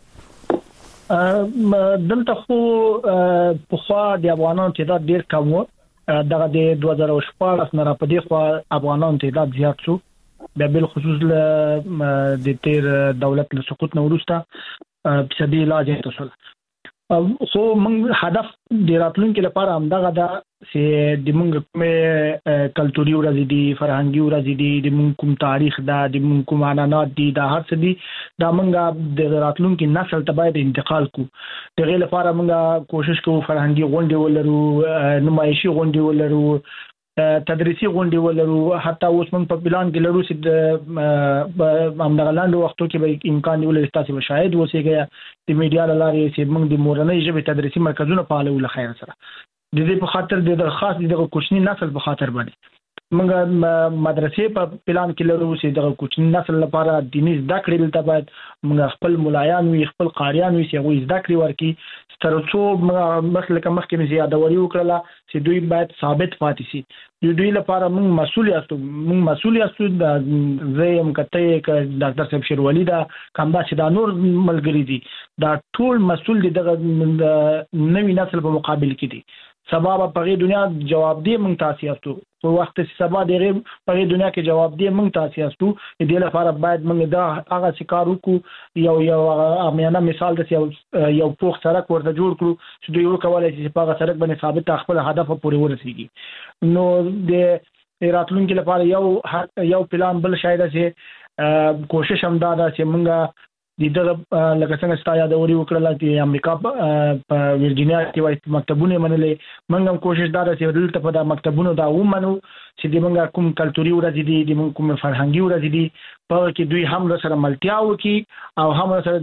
[SPEAKER 6] دلته خو په خوا د افغانانو تعداد ډیر کم و دغه د 2014 نه را پدې خو افغانانو تعداد زیات شو بل خصوص د تیر دولت له سقوط نه وروسته په دې علاج تاسو خو موږ هدف د راتلونکو لپاره هم دغه دا چې د موږ کومه کلتوري ورځ دي فرهنګي ورځ دي د موږ کوم تاریخ دا د موږ کوم عنعنات دي دا هر څه دي دا موږ د راتلونکو نسل ته باید انتقال کو دغه لپاره موږ کوشش کوو فرهنګي غونډې ولرو نمایشي غونډې ولرو تدریسي غونډې ولرو حتی اوس موږ په پلان کې لرو چې د همدغلاندو وختو کې به امکان ولري تاسو شاهد اوسئ د میډیا لارې چې موږ د مورنۍ ژبې تدریسي مرکزونه فعال ول خیر سره د دې په خاطر د خاص د کوچني نسل په خاطر باندې موږ مدرسې په پلان کې لرو چې د کوچني نسل لپاره دیني زده کړې دلته باید موږ خپل ملایان وي خپل قاریان وي چې هغه زده کړې ورکي سترڅو مخکې مخکې زیاده وری وکړه چې دوی باید ثابت پاتې شي دوی لپاره موږ مسؤل یاستو د زیم کته ډاکټر صاحب شیرولی دا کوم دا چې دا نور ملګری دي دا ټول مسؤل دي د نوې نسل په مقابل کې دي سبب په دنیا جواب دی موږ تاسو یاستو په وخت چې سبا د په دنیا کې جواب دی موږ تاسو یاستو دې لپاره باید موږ دا هغه څه وکړو یو امیانه مثال د یو پوخ سړک ورته جوړ کړو چې دوی وکولای شي په هغه سړک باندې ثابت خپل هدف پورې ورسیږي نو د راتلونکو لپاره یو پلان بل شاید چې کوشش هم دا ده چې موږ دغه لکه څنګه ستاسو یادوري وکړل چې امریکا په ورجینیا کې وایي مکتبونه منلې موږ هم کوشش دا چې دلته په د مکتبونو دا ومنو چې د موږ کوم کلتوري ورځ دي د موږ کوم فرهنګي ورځ دي په کې دوی هم سره ملتیا وکي او هم سره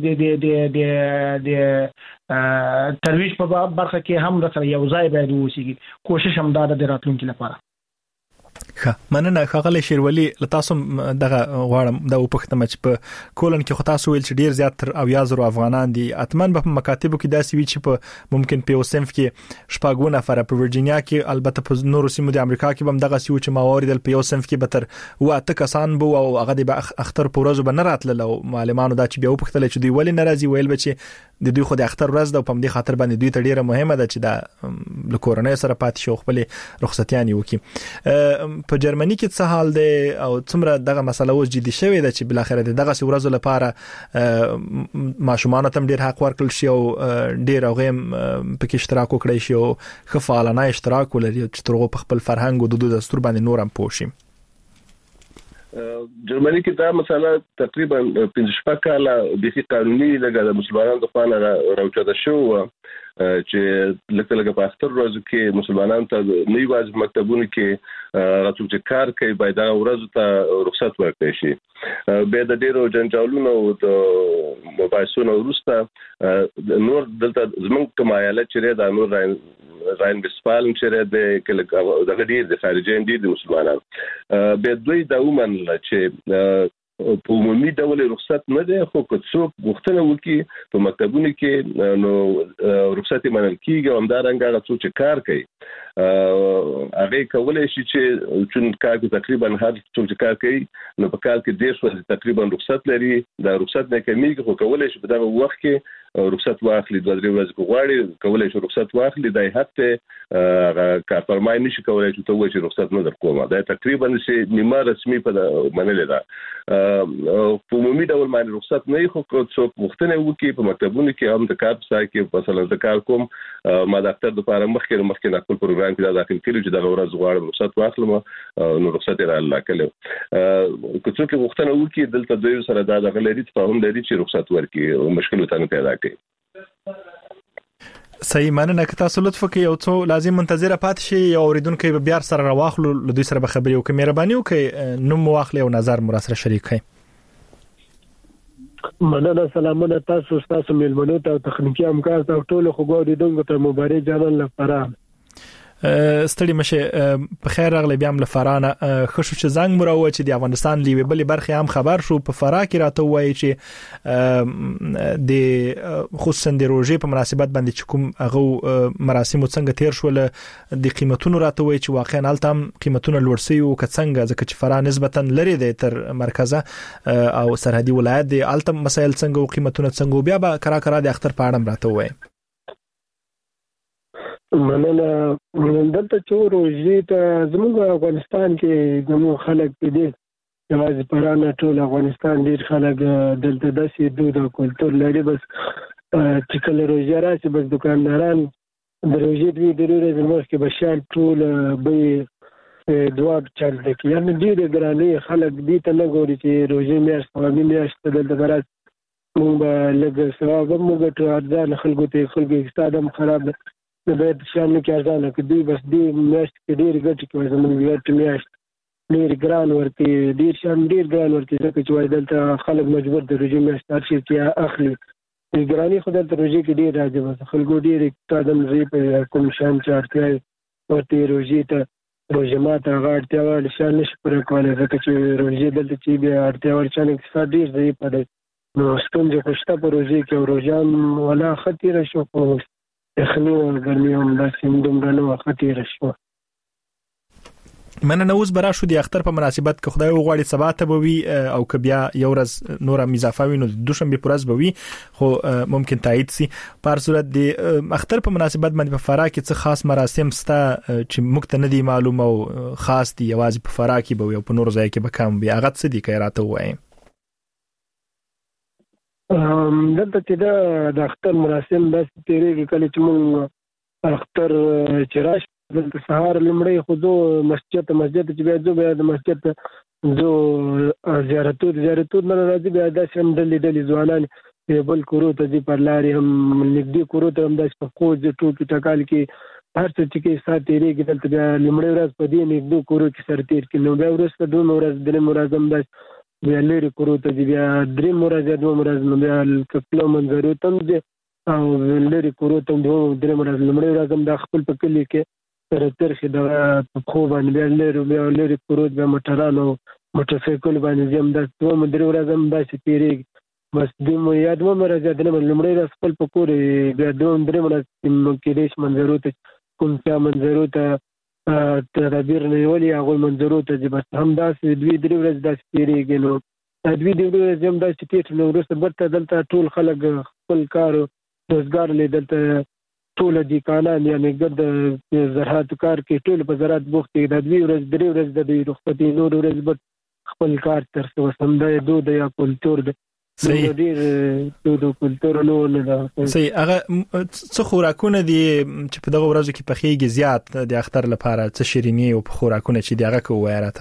[SPEAKER 6] د ترویج په برخه کې هم سره یو ځای باید وشي کوشش هم دا د راتلونکي لپاره
[SPEAKER 5] مننه خغل شیرولی لتاسو دغه غواړم د وپختم چې په کولن کې خو تاسو ویل چې ډیر زیات تر 10000 افغانان دي اتمن په مکاتبو کې داسې وی چې په ممکن په اوسنف کې شپږونه فر په ورجینیا کې البته په نورو سیمو د امریکا کې هم دغه سیو چې ماوري د په اوسنف کې به تر واته کسان بو او هغه د اختر پورزو بنه راتله معلومانو دا چې بیا وپختل چې دوی ولې ناراضي ویل به چې د دوی خو د اختر ورځ د په دې خاطر باندې دوی ته ډیره مهمه ده چې د لکورنۍ سره پات شو خپل رخصتيان وکي په جرمني کې څه حال دی او څومره دغه مسله اوس جدي شوې ده چې بل اخر دغه ورځو لپاره ماشومان ته ډیر حق ورکړل شي او ډیر غیم په کې اشتراک وکړي شي او خفالانه اشتراک ولري چې ترغه په خپل فرهنګ او د دستور باندې نورم پوښي
[SPEAKER 7] جرمني کې دا مسله تقریبا 15 کاله د قانوني لګا د مسلمانانو د خانه راوچته شو چې لکه په اختر ورځ کې مسلمانانو ته نه یوازې مکتبونو کې راځي چې کار کوي باید دا ورځ ته رخصت ورکړي شي به د ډیرو جنجالونو او د مباحثونو وروسته نور دلته زمونږ کمایاله چې دا نور راین وستفالن چې د کله د غډیر د خارجین دي د مسلمانانو به دوی دا ومنل چې په عمومي ډول رخصت نه ده خو که څوک غوښتنه وکړي په مکتبونو کې نو رخصت منل کیږي او همدارنګه هغه څوک چې کار کوي هغه کولای شي چې کار تقریبا هر څوک چې کار کوي نو په کال کې 10 ورځې تقریبا رخصت لري دا رخصت نه کمیږي خو کولای شي په دغه وخت کې رخصت واخلي 2-3 ورځې غواړي کولای شي رخصت واخلي دای هفته کارفرمای نشي کولای چې ته وایې چې رخصت نه درکوم دا تقریبا چې نیمه رسمي په منل ده په عمومي ډول باندې رخصت نه خو څوک غوښتنه وکړي په مکتبونو کې هم د کار په ځای کې مثلا د کار کوم ما د اختر لپاره مخکې نه خپل پروګرام کې دا داخل کړی چې دا ورځ غواړم رخصت واخلم نو رخصت را الله کله که څوک غوښتنه وکړي دلته دوی سره دا غلري تفاهم لري چې رخصت ورکړي او مشکل ته نه پیدا کوي
[SPEAKER 5] صحیح مننه که تاسو لطف وکړئ او څو لازم منتظر پات شي او اوریدونکو به بیا سره راواخلو له دوی سره به خبرې وکړي مهرباني وکړئ نو مواخله او نظر مو سره شریک کړئ
[SPEAKER 10] مننه سلامونه تاسو ملمنو ته تخنیکی همکار ته ټول خو غوډیدونکو ته مبارک جانان لپاره
[SPEAKER 5] ستړي مشه په خیر راغلی بیا هم لفرانه خشو چې زنګ مراو چې د افغانستان لیوي بلې برخه هم خبر شو په فرا کې راته وایي چې د خصوصا د روزې په مناسبت باندې چې کوم هغه مراسم څنګه تیر شول د قیمتونو راته وایي چې واقعا التم قیمتونه لوړ سي او کڅنګ ځکه چې فرا نسبتا لري د تر مرکزه او سرحدي ولایت د التم مسایل څنګه او قیمتونه څنګه بیا به کرا د اختر په اړه راته وایي
[SPEAKER 10] مننه دلته چې روزې ته زموږ افغانستان کې زموږ خلک دي یوازې پرانه ټول افغانستان ډیر خلک دلته داسې دود او کلتور لري بس چې کله روزې راشي بس دکانداران د روزې دوی ضروري زموږ کې بشال ټول به دوه چل دي یعنی ډیر ګرانې خلک دي ته نه ګوري چې روزې میاشت دلته برات موږ لږ ثواب موږ ته ارزان خلکو استادم خراب د بیت شامل کې ارزانه کدي بس دې میاشت کې ډیر ګټ کوي زموږ یو میاشت ډیر ګران ورته ډیر شان ډیر ګران ورته ځکه چې وای دلته خلک مجبور د روزي میاشت هرشي چې اخلي د ګرانی خو دلته روزي کې ډیر راځي بس خلکو ډیر اقتصادم زی په کوم شان چارتي ورته روزي ته روزي ماته غاړتیا ول شان نش پر کوله ځکه چې روزي دلته چې بیا اړتیا ول شان اقتصاد ډیر زی په نو ستونزې خوشته په روزي کې روزان ولا خطر شو اخلو ګرمي هم داسې دومره نو خطر شو
[SPEAKER 5] مننه اوس برا شو د اختر په مناسبت که خدای وغواړي سبا ته به وي او که بیا یو ورځ نور اضافه وي نو د دوشنبه پر ورځ به وي خو ممکن تایید سي په صورت د اختر په مناسبت باندې په فرا کې څه خاص مراسم ستا چې موږ ته نه دي معلوم او خاص دي یوازې په فرا کې به وي او په نور ځای کې به کم وي هغه څه دي که راته وایي
[SPEAKER 10] دلته چې د اختر مراسم داسې تیریږي کله چې موږ اختر چې راشي دلته سهار لمړی خو زه مسجد چې بیا زه بیا د مسجد زه زیارتو نه راځي بیا داسې هم ډلې ځوانان بل کورو ته ځي پر لارې هم نږدې کورو ته هم داسې په خوځ ټوکې ټکال کې هر څه چې کې سات تېرېږي دلته بیا لمړی ورځ په دې نږدې کورو کې سر تېر کړي نو بیا وروسته دویمه ورځ درېیمه ورځ هم داسې بیا لرې کورو ته ځي بیا درېیمه ورځ یا دویمه ورځ نو بیا کپله منظرو ته هم ځي او لرې کورو ته هم درېیمه ورځ لمړی ورځ هم دا خپل په کلي کې سره ترخې دغه په پښو باندې بیا لرې کورو بیا موټرانو موټرسایکل باندې ځي هم داسې دویمه درې ورځ هم داسې تېرېږي بس دویمه ورځ یا درېیمه لمړی ورځ خپل په کور بیا دویمه درېیمه ورځ کېدای شي منظرو ته کوم چا منظرو ته تدابیر نیولي هغوی منظرو ته ځي بس همداسې دوې درې ورځې داسې تېرېږي نو دوې درې ورځې هم داسې تېر نو وروسته بېرته دلته ټول خلک خپل کار روزګار لري دلته ټوله دیکانان یعنې ګرد زراعت کار کې ټول په زراعت بوخت دي دا دوې ورځې درې ورځې د دوی رخصتي نور ورځې به خپل کار ترسره وس همدا یې دود یا کلتور دی ډېر دود او کلتور نه ده
[SPEAKER 5] صحیح هغه څه خوراکونه دي چې په دغه ورځو کې پخېږي زیات د اختر لپاره څه شیریني او خوراکونه چې دغه کوي راته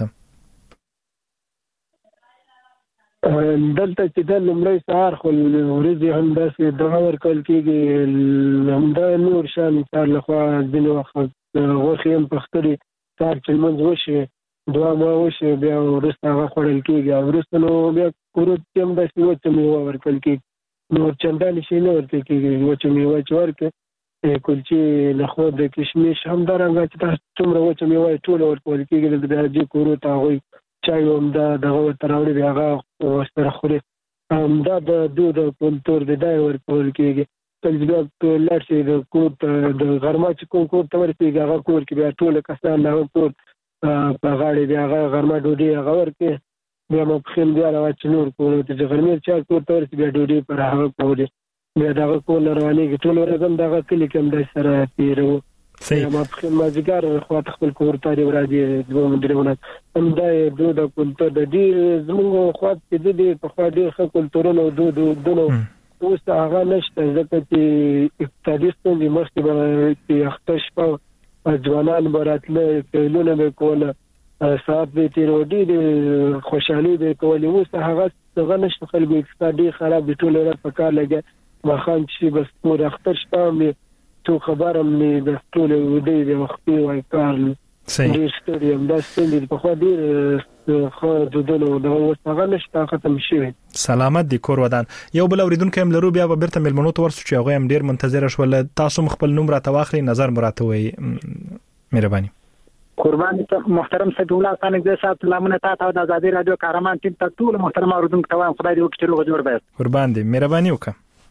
[SPEAKER 10] دلته چې د لمړی سهار خو ورځې هم داسې دغه ورکول کېږي همدا نور شان سهار لخوا ځینې وخت غوښې هم پختلي سهار چې لمونځ وشي دعا ما وشي بیا وروسته هغه خوړل کېږي او وروسته نو بیا کورو ته هم داسې وچه میوه ورکول کېږي نور چندانې شی نه ورکول کېږي وچه میوه چې ورکړې کلچې نخود د کشمش همدارنګه چې تاسو څومره وچه میوه یې ټوله ورکول کېږي د دې کورو ته هغوی چای هم دا دغه ورته راوړي بیا هغه ورسره خوري همدا د دود او کلتور دی دا یې ورکول کېږي کله چې بیا لاړ شي د کور ته د غرمه چې کوم کور ته ورسېږي هغه کور کې بیا ټوله کسان د هغه کور په غاړې بیا هغه غرمه ډوډۍ هغه ورکړي بیا ماپښین بیا راواچي نور کورو ته چې غرمې چا کور ته ورسي بیا ډوډۍ پر هغه کولې بیا د هغه کور نه روانېږي ټول ورځ هم د هغه کلي کې هم داسې سره تېروو ماپښین مازدیګر خواته خپل کور ته راځي دوه درې ورځې همدا یې دود او کلتور د ډېر زموږ خوا چې د پخوا ډېر ښه کلتورونه او دودونه اوس هغه نشته ځکه چې اقتصادي ستونزې مخکې به چې اخته شپه ځوانان به راتله پیلونه به یې کوله ساعت به یې تېروه ډېرې خوشحالۍ به یې کولې اوس هغه نشته خلکو اقتصاد ډېر خراب دی ټوله ورځ په کار لګیا ماښام چې بس نور اختر شپه هم څو خبر هم نه د ټولې ودې د وختي وای کار ډېر ستړي هم دا ستړي پخوا ډېر ښه دودونه د اوس هغه نشته ختم شوي
[SPEAKER 5] سلامت دي کور ودان یو بل اوریدونکو هم لرو بیا به بیرته ملمنو ته ورسو چې هغه هم ډېر منتظر شول تاسو خپل نوم راته واخلئ نظر مراته وي مهرباني
[SPEAKER 11] قربان محترم سید الله خان دې صاحب سلامونه تاسو د آزادي رادیو کارمان ټیم ته ټول محترم اوریدونکو ته وایم خدای دې وکړي روغ جوړ به
[SPEAKER 5] قربان دي مهرباني وکړه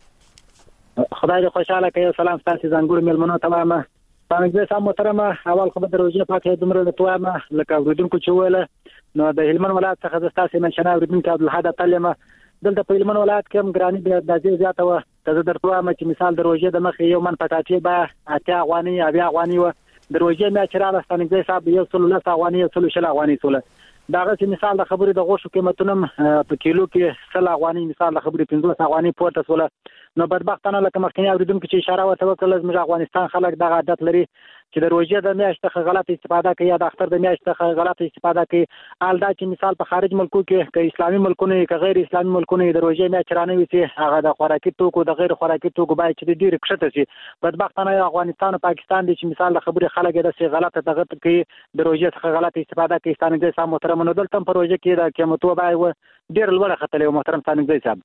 [SPEAKER 11] خدای دې خوشاله کړي سلام تاسو ځانګړي ملمنو ته وایم څنګه صاحب محترم اول خو د روزي پاتې دومره د توامه لکه اوریدونکو چې ویل نو د هلمند ولایت څخه د تاسو منشنه اوریدونکو عبدالحد تعلیم دلته په هلمند ولایت کې هم ګرانی د دې زیاته و د درتوامه چې مثال د روزي د مخ یو من پټاټي به اتیا غوانی اویا غوانی و د روزي مې چراله څنګه صاحب یو څلور له غوانی یو څلور شل غوانی ټول داغه چې مثال د خبرې د غوښو قیمتونه په کیلو کې سل غوانی مثال د خبرې 15 غوانی پورته سول نو بدبختانه لکه مخکنی اوریدونکو چې اشاره وته وکړل زموږ افغانستان خلک د عادت لري چې د روزي د میاشتې غلط استفاده کوي یا د اختر د میاشتې غلط استفاده کوي الدا چې مثال په خارج ملکو کې ک اسلامي ملکونه ک غیر اسلامي ملکونه د روزي میاشتې رانه وي چې هغه د خوراکي توکو د غیر خوراکي توکو باید چې ډیر کښته شي بدبختانه افغانستان او پاکستان د چې مثال د خبرې خلک د څه غلطه دغه کوي د روزي څخه غلط استفاده کوي ستانګي صاحب محترم نو دلته په روزي کې د قیمتو باید ډیر لوړه خطلې محترم ستانګي صاحب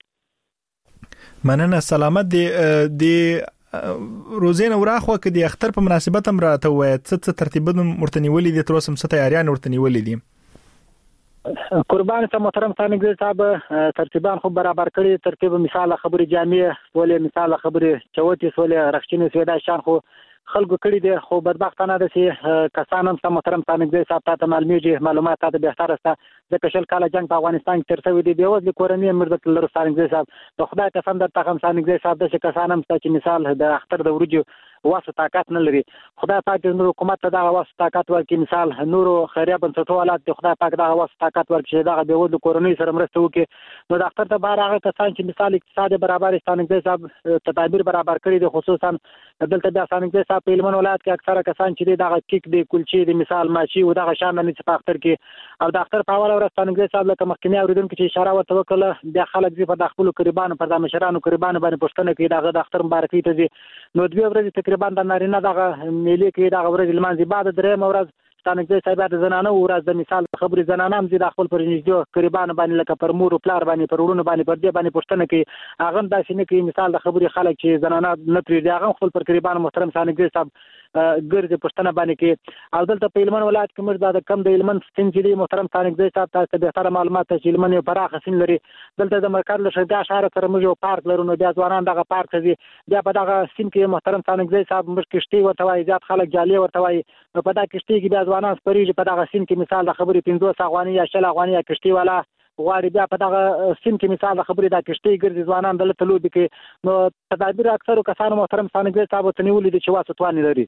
[SPEAKER 5] مننه سلامت دی روزینه وراخوا کې د اختر په مناسبت هم راته وای څه ترتیبونه مرتنیولې دي تر اوسه څه تیاریان ورتنیولې دي
[SPEAKER 11] قربان ته محترم ثاني صاحب ترتیبان خو برابر کړی ترتیب مثال خبرې جامع ولې مثال خبرې چوتي سولې رخصتینې سودا شان خو خلکو کړی دي خو بدبختانه د سي کسانم سم محترم ثاني صاحب ته معلومات ته به تر سره د کشل کال جنگ په افغانستان کې تر څو دي به وځي کورنۍ مرده لر ثاني صاحب د خدای قسم در تخم ثاني صاحب د کسانم چې مثال د اختر د ورجو واسه طاقت نه لري. خدای پاک دې نور حکومت ته دا واسه طاقت ورکړي، مثال نور خیریه بنسټونو ولات دې خدای پاک دا واسه طاقت ورکړي دا به ود کورونی سره مرسته وکړي. نو ډاکټر ته بار هغه کسان چې مثال اقتصاد برابر ستانګ صاحب تدابیر برابر کړی دي، خصوصا دلته د ستانګ صاحب په هلمند ولایت کې اکثره کسان چې دا کیک دي کلچې دي مثال ماشي او دا شان نه چې په اختر کې او د اختر په اول ورځ ستانګ صاحب لکه مخکنی اوریدونکو چې اشاره ورته وکړه بیا خلک دې په داخلو قربان پر د مشرانو قربان باندې پښتنه کې دا د اختر مبارکي ته دي. نو دوی ورځې تقریبا د نارینه دغه میلې کې دا ورځ لمانځي بعد درې ورځ ستانګ صاحب د زنانه ورځ د مثال خبري زنانه هم د خپل پرنځو قربان باندې لکه پر مور او پلار باندې پر ورونو باندې پر دې باندې پښتنه کې هغه داسې نه کې مثال د خبري خلک چې زنانه نه پری دی هغه خپل پر قربان محترم ستانګ صاحب ګرځي پښتنه باندې کې او دلته په هلمند ولایت کې موږ د کم د هلمند سین چې محترم ستانګ صاحب تاسو به ستاره معلومات چې هلمند یو پراخه سین لري. دلته د مرکز له شګه شهر سره موږ یو پارک لرو، نو بیا ځوانان دغه پارک ته بیا په دغه سین کې محترم ستانګ صاحب موږ کشتي ورته وایي، زیات خلک جالي ورته وایي. نو په دغه کشتي کې بیا ځوانان سپریږي په دغه سین کې مثال د خبرې 500 افغاني یا 60 افغاني یا کشتي والا غواړي بیا په دغه سین کې مثال د خبرې د کشتي ګرځي ځوانان دلته لوبي کې. نو تدابیر اکثر کسانو محترم ستانګ صاحب ته نیولې دي چې واسه توان لري.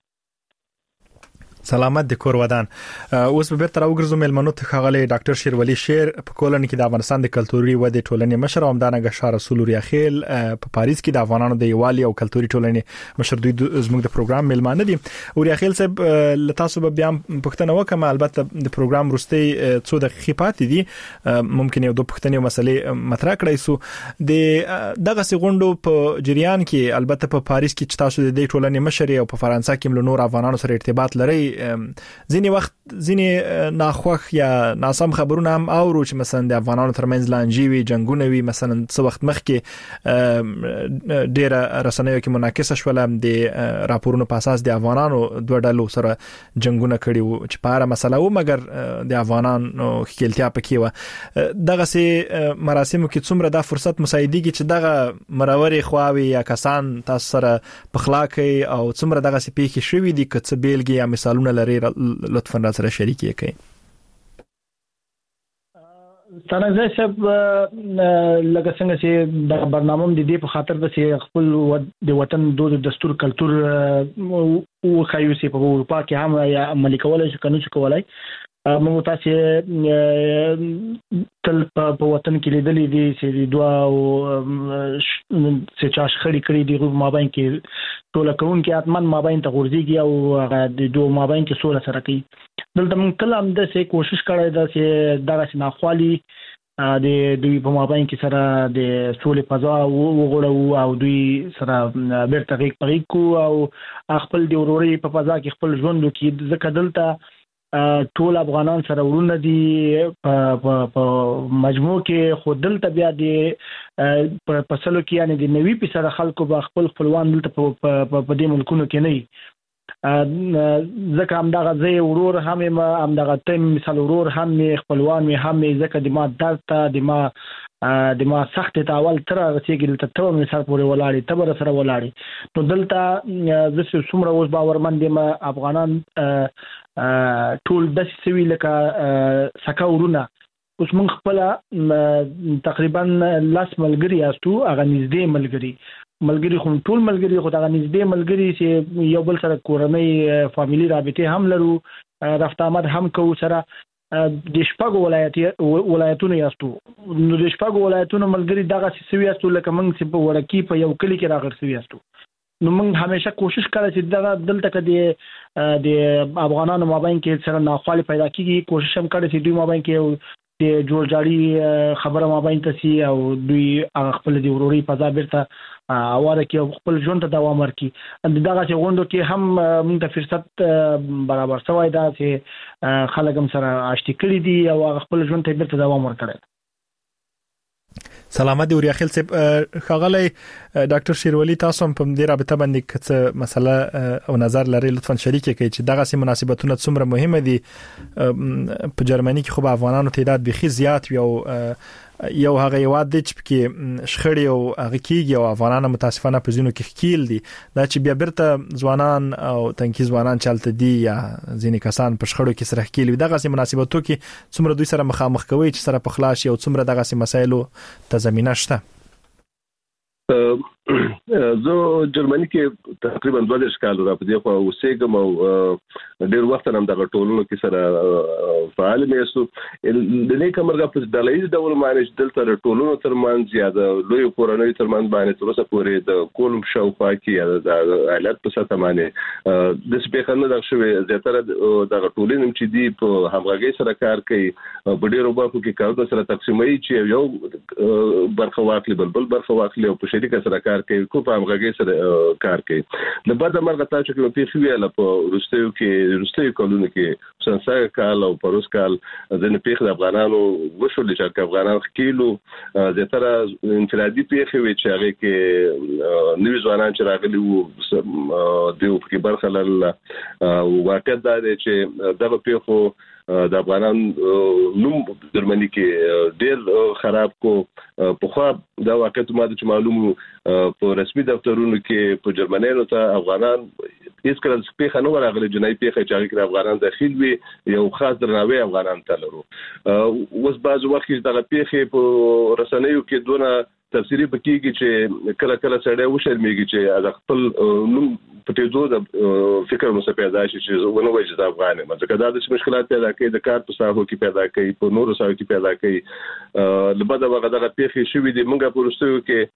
[SPEAKER 5] سلامت د کور ودان. اوس به تر وګرځو ملمنو ته خغلی ډاکټر شیرولی شیر په کولن کې د افغانستان د کلتوري ودې ټولنې مشر او همدارنګه شاه رسول ریاخیل په پاریس کې د افغانانو د یوالي او کلتوري ټولنې مشر دوی زموږ د پروګرام ملمانه دي. او ریاخیل صاحب لتاسو به بیا پښتنه وکم البته د پروګرام وروستي څو دقیقې پاتې دي ممکن یو دوه پښتنې مسلې مطرح کړئ سو د دغه سغوندو په جریان کې البته په پاریس کې چې تاسو د دې ټولنې مشر او په فرانسې کې نور افغانانو سره ارتباط لري ځینی وخت ځینی ناخوخ یا ناسم خبرونه هم اورو چې مثلا د افغانانو ترمنځ لانجی وي جنگونه وي مثلا څو وخت مخکې ډیره رسنیو کې مناقشه شوله د راپورونو په اساس د افغانانو دوه ډلو سره جنگونه کړي وو چې په اړه مسله و مګر د افغانانو خلتیا پکې و دغه سي مراسمو کې څومره د فرصت مساعدېږي چې دغه مروري خواوي یا کسان تاسو سره پخلاکي او څومره دغه سي پیښې شوې دي که څه بیلګې یا مثالونه لري لطفا را سره شریک کړئ.
[SPEAKER 6] ستانګ صاحب لکه څنګه چې د برنامه د دې په خاطر د خپل د وطن دود دستور کلچر او خایو سي په اروپا کې هم یا عملي کولای شي کنه چې کولای موږ تاسو تل په وطن کې لیدلې دي چې دوه او چې چاش خړی کړی دی غو مابین کې ټول کون کې اتمن مابین ته غورځيږي او د دوه مابین کې سوله سره کوي. دلته موږ کله هم د څه کوشش کړی دا چې دغه ناخوالي د دوی په مابین کې سره د سولې فضا وغوړو او دوی سره بیرته غیږ کو او خپل د وروري په فضا کې خپل ژوند کې ځکه دلته ټول افغانان سره ورونه دي په مجموع کې خود دلته بیا د پسلو کې یعنی د 90% خلکو به خپل خپلوان دلته په دې ملکونو کې نه ځکه هم دغه ځای ورور هم دغه تم مثال ورور هم خپلوان هم ځکه د ما درته د ما سخت تاول تر رسیدل ته مثال پورې ولاړی تبر سره ولاړی نو دلته د څومره اوس باورمند دي افغانان ټول د سوي لکه سکا ورونه اوس موږ خپل تقریبا لاس ملګری یاستو هغه نږدې ملګری خو ټول ملګری خو هغه نږدې ملګری چې یو بل سره کورنۍ فاميلي رابطه هم لرو رفت آمد هم کو سره د شپږ ولایتونو یاستو نو د شپږ ولایتونو ملګری دغه سوي یاستو لکه موږ چې په ورکی په یو کلی کې راغړ سوي یاستو نو موږ همیشه کوشش کړو چې دلته کې د افغانانو مابین کې سره ناخوالي پیدا کیږي کوشش هم کړو چې دوی مابین کې د جوړجاړي خبره مابین ته سي او دوی خپل د وروري فضا بیرته اواره کې خپل ژوند ته دوام ورکړي دغه چې غونډو کې هم موږ ته فرصت برابر شوی دا چې خلک هم سره آشتی کړی دي او خپل ژوند ته بیرته دوام ورکړي.
[SPEAKER 5] سلامت دی وریا خیل صاحب خغلی ډاکټر شیرولی تاسو هم په دې رابطه باندې کڅ مسله او نظر لري لطفا شریک کړئ چې دغه سي مناسبتونه څومره مهمه دي په جرمني کې خو افغانانو تعداد بيخي زیات وي او یو هغه یواد د چپکې شخړې او هغه کېږي او افغانانو متاسفانه په زینو کې خکیل دي دا چې بیا بیرته ځوانان او تنکي ځوانان چلته دي یا ځینې کسان په شخړو کې سره خکیل وي دغه سي مناسبتو کې څومره دوی سره مخامخ کوي چې سره په خلاص او څومره دغه سي مسایلو ته زمينه شته.
[SPEAKER 7] زه جرمني کې تقریبا 2 کال را په دې خو اوسېږم او ډېر وخت هم د ټولنو کې سره فعال مې اوسو د دې کومرګه په ډلهیز ډول باندې دلته د ټولنو ترمنځ یا د لوی کورنۍ ترمنځ باندې تر اوسه پورې د کولم شاوخوا کې یا د حالت په ساته باندې د سپیکرونو د شوي زیاتره د ټولنې چې دی په همغږي سره کار کوي په ډېرو برخو کې کارونه سره تقسیموي چې یو برخه واخلي بل برخه واخلي او په شریکه سره کار کوي کو په همغږي سره کار کوي د بعد مرغه تاسو چې په پیښوي په روستیو کولونو کې سنسار کال او پروس کال د پیښ د افغانانو وشو د چارک افغانان کیلو زیاتره انفرادي پیښوي چې هغه کې نوې ځوانان چې راغلي وو د په برخه لرله واقع دا چې دغه پیښو د افغانان نوم جرمني کې ډېر خراب کو په خو دا واقعیت ماده چې معلومه په رسمي دفترونو کې په جرمنیانو ته افغانان هیڅ کله پیښه نه ورغله جنای پیښه چې هغه کې افغانان داخل وي یو خاص درناوی افغانان ته لرو اوس بعض وخت کې دغه پیښه په رسنیو کې دونه تفسیری بکیږي چې کله کله سړی وشرمېږي چې د خپل نوم پټېدو د فکر مو څه پیدا شي چې ونه وایي چې افغان یم ځکه دا د مشکلات پیدا کوي د کار په ساحو کې پیدا کوي په نورو ساحو کې پیدا کوي لبدا وغه دغه پیښې شوې دي موږ په رښتیو کې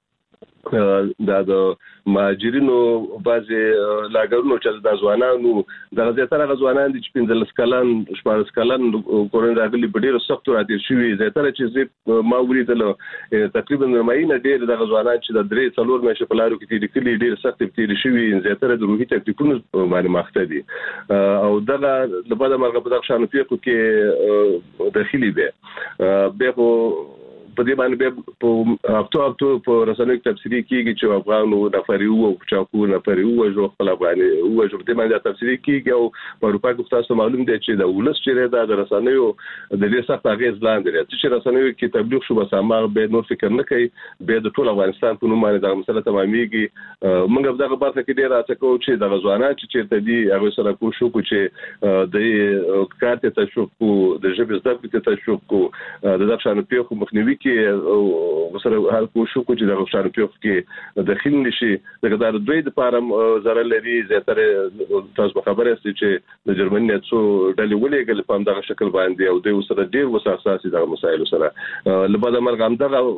[SPEAKER 7] د مهاجرینو بعضي لاګرونو چې د ځوانانو د زیاتره ځوانان دي چې 15 کلن 14 کلن کورن راغلي په ډیرو سختو راځي شوی زیاتره چې ما ولیدل تقریبا ماینه ډیر د ځوانان چې د 3-4 میاشتې په لارو کې تیر کلی ډیر سخت تیر شوی زیاتره د روحي تکلیفونو باندې مخته دي او دغه د بعد مرغه په دغه شانو پیښو کې داخلي به په دې باندې په هفتو په رسنیو تفسیری کیږي چې افغانو نفریو او چاکو نفریو جو خپل افغاني او جو دې باندې تفسیری کیږي او په اروپا کې تاسو معلوم دی چې د ولس چې د رسنیو د دې سخت اغیز لاندې لري چې رسنیو کې تبلیغ شو بس ما به نور فکر نه کوي به د ټول افغانستان په نوم باندې د مسله تمامېږي موږ دغه برخه کې ډیر راځو چې د ځوانان چې چیرته دي هغه سره کوشش وکړو چې د کارت ته شو د ژبې زده کړې ته شو د ځان په مخنیوي او سره هر کوشش کوي چې د روښانه پیښو کې داخل نشي دغه د دوی د پارم زره لري زیاتره تاسو خبره استي چې د جرمني څو ډلې ولېګل په همدغه شکل باندې او دوی سره ډیر وساساسي د مسایلو سره لبدا مرغ هم دغه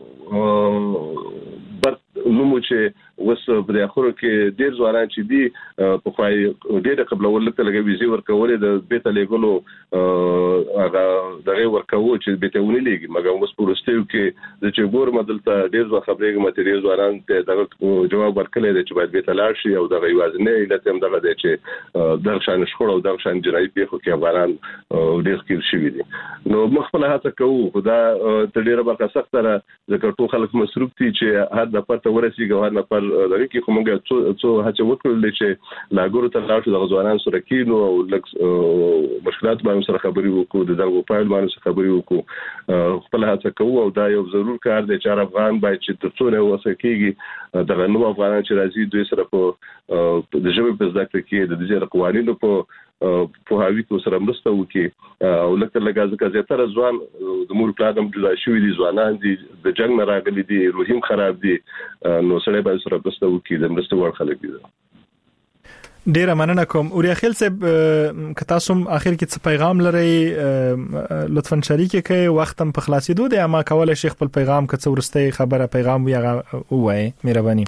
[SPEAKER 7] نو چې وس په اخرو کې ډیر ځوانان چې دي په خوای ډیره قبل ولته لګي ویزه ورکولې د بیت لګولو هغه دغه ورکوو چې بیت ونی لګي مګر اوس پرستیو کې د چې ګور مدلته ډیر ځو خبرېږي ماتریال ځوانان ته دغه جواب ورکړي چې باید بیت لاړ شي او دغه یوازنه علت هم دغه دی چې دغه شان شخړه او دغه شان جنایي پیښو کې افغانان ډیر کېل شوی دي نو مخفله هڅه کوو خدا ته ډیره برخه سخت را ځکه ټول خلک مصروف دي چې هر د پرته ورسیږي هر نفر دغه کې کومه څو هڅه وکړل چې لاګورو ته لاړ شو د ځوانان سره کینو او مشکلات باندې سره خبري وکړو د دغه پایل باندې سره خبري وکړو خپل هڅه کوو او دا یو ضرور کار دی چې افغان باید چې ترڅو وسه کېږي دغه نو افغانان چې راځي دوی سره په د ژبې په ذکر کې د دې قوانینو په هاوی کو سره مرسته وکړي او لکه ځکه زیاتره ځوان د مور پلانم جدا شوی دي ځوانان دي د جنگ نه راغلي دي روحیم خراب دي نو سره به سره مرسته وکړي د مرسته ور خلک دي
[SPEAKER 5] ډیره مننه کوم اوریا خیل صاحب که تاسو اخر کې څه پیغام لرئ لطفا شریک کړئ وختم په خلاصېدو دی اما کولای شي خپل پیغام که څه ورسته خبره پیغام وي وای مهرباني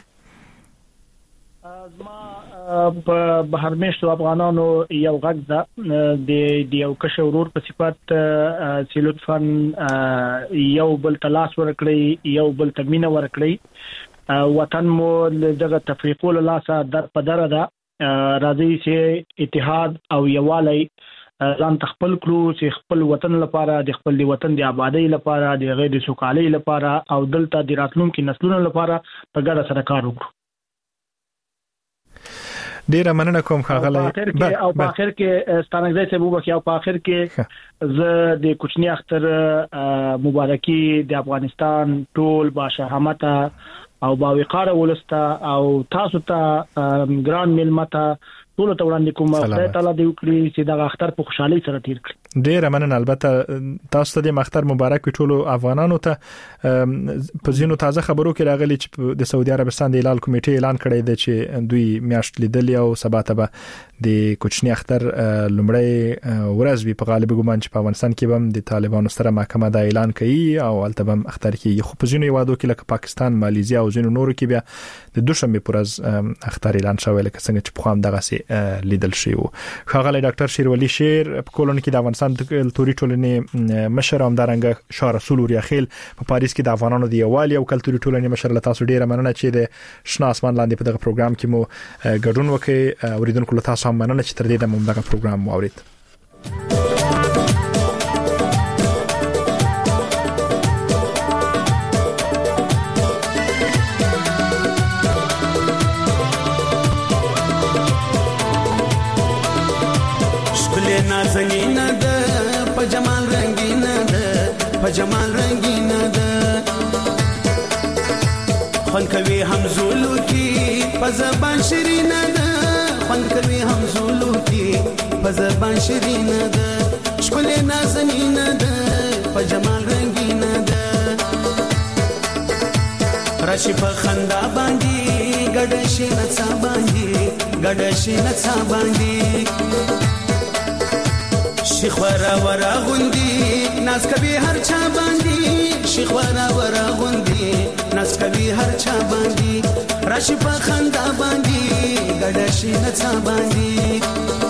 [SPEAKER 6] په بهر میشتو افغانانو یو غږ ده د یو کشر ورور په صفت چې لطفاً یو بل تلاش ورکړي یو بل تمینه ورکړي وطن مو دغه تفریقو له لاسه در په دره ده راځي چې اتحاد او یووالی ځان تخپل کړو چې خپل وطن لپاره د خپل وطن د آبادی لپاره د غیر سوکالۍ لپاره او دلته د راتلونکو نسلونو لپاره په ګډه سره کار وکړو
[SPEAKER 5] ډیره مننه کوم خاغلی
[SPEAKER 6] او په اخر کې ستانګزی ته وبکه او په اخر کې زه د کوچنی اختر مبارکي د افغانستان ټول باشهامته او باوقار ولسته او تاسو ته ګران ملمته ټول ته وړاندې کوم خدای تعالی دې وکړي چې دا اختر په خوشحالي سره تیر کړي
[SPEAKER 5] ډیر مننه. البته تاسو ته د مختر مبارک ټولو افغانانو ته. په ځینو تازه خبرو کې راغلي چې د سعودي عربستان د هلال کمیټې اعلان کړی دی چې دوی میاشت لیدل او سبا ته به د کوچنی اختر لومړی ورځ وي. په غالب ګومان چې په افغانستان کې هم د طالبانو سره محکمه دا اعلان کوي او البته هم اختر کې خو په ځینو هیوادو کې لکه پاکستان، مالیزیا او ځینو نورو کې بیا د دوشنبه پر ورځ اختر اعلان شوی لکه څنګه چې په خام دغه سي لیدل شي. ښاغلی ډاکټر شیرولی شیر په کولون کې د افغانستان کلتوري ټولنې مشر همدارنګه شاه رسول وریاخیل په پاریس کې د افغانانو د یووالي او کلتوري ټولنې مشر له تاسو ډیره مننه چې د شنه اسمان لاندې په دغه پروګرام کې مو ګډون وکړي. اوریدونکو له تاسو هم مننه چې تر دې دمه دغه پروګرام مو اورید.
[SPEAKER 12] نازنینه ده په جمال رنگینه ده په جمال رنگینه ده خوان کوي همزولو کی په زبان شیرینه ده خوان کوي همزولو کی په زبان شیرینه ده شکل نازنینه ده په جمال رنگینه ده راشي په خندا باندې ګډ شي نڅا باندې ګډ شي نڅا باندې شیخ ورا ورا غوندي ناز کوي هر چا باندې شیخ ورا ورا غوندي ناز کوي هر چا باندې راشي په خندا باندې ګډ شي نڅا باندې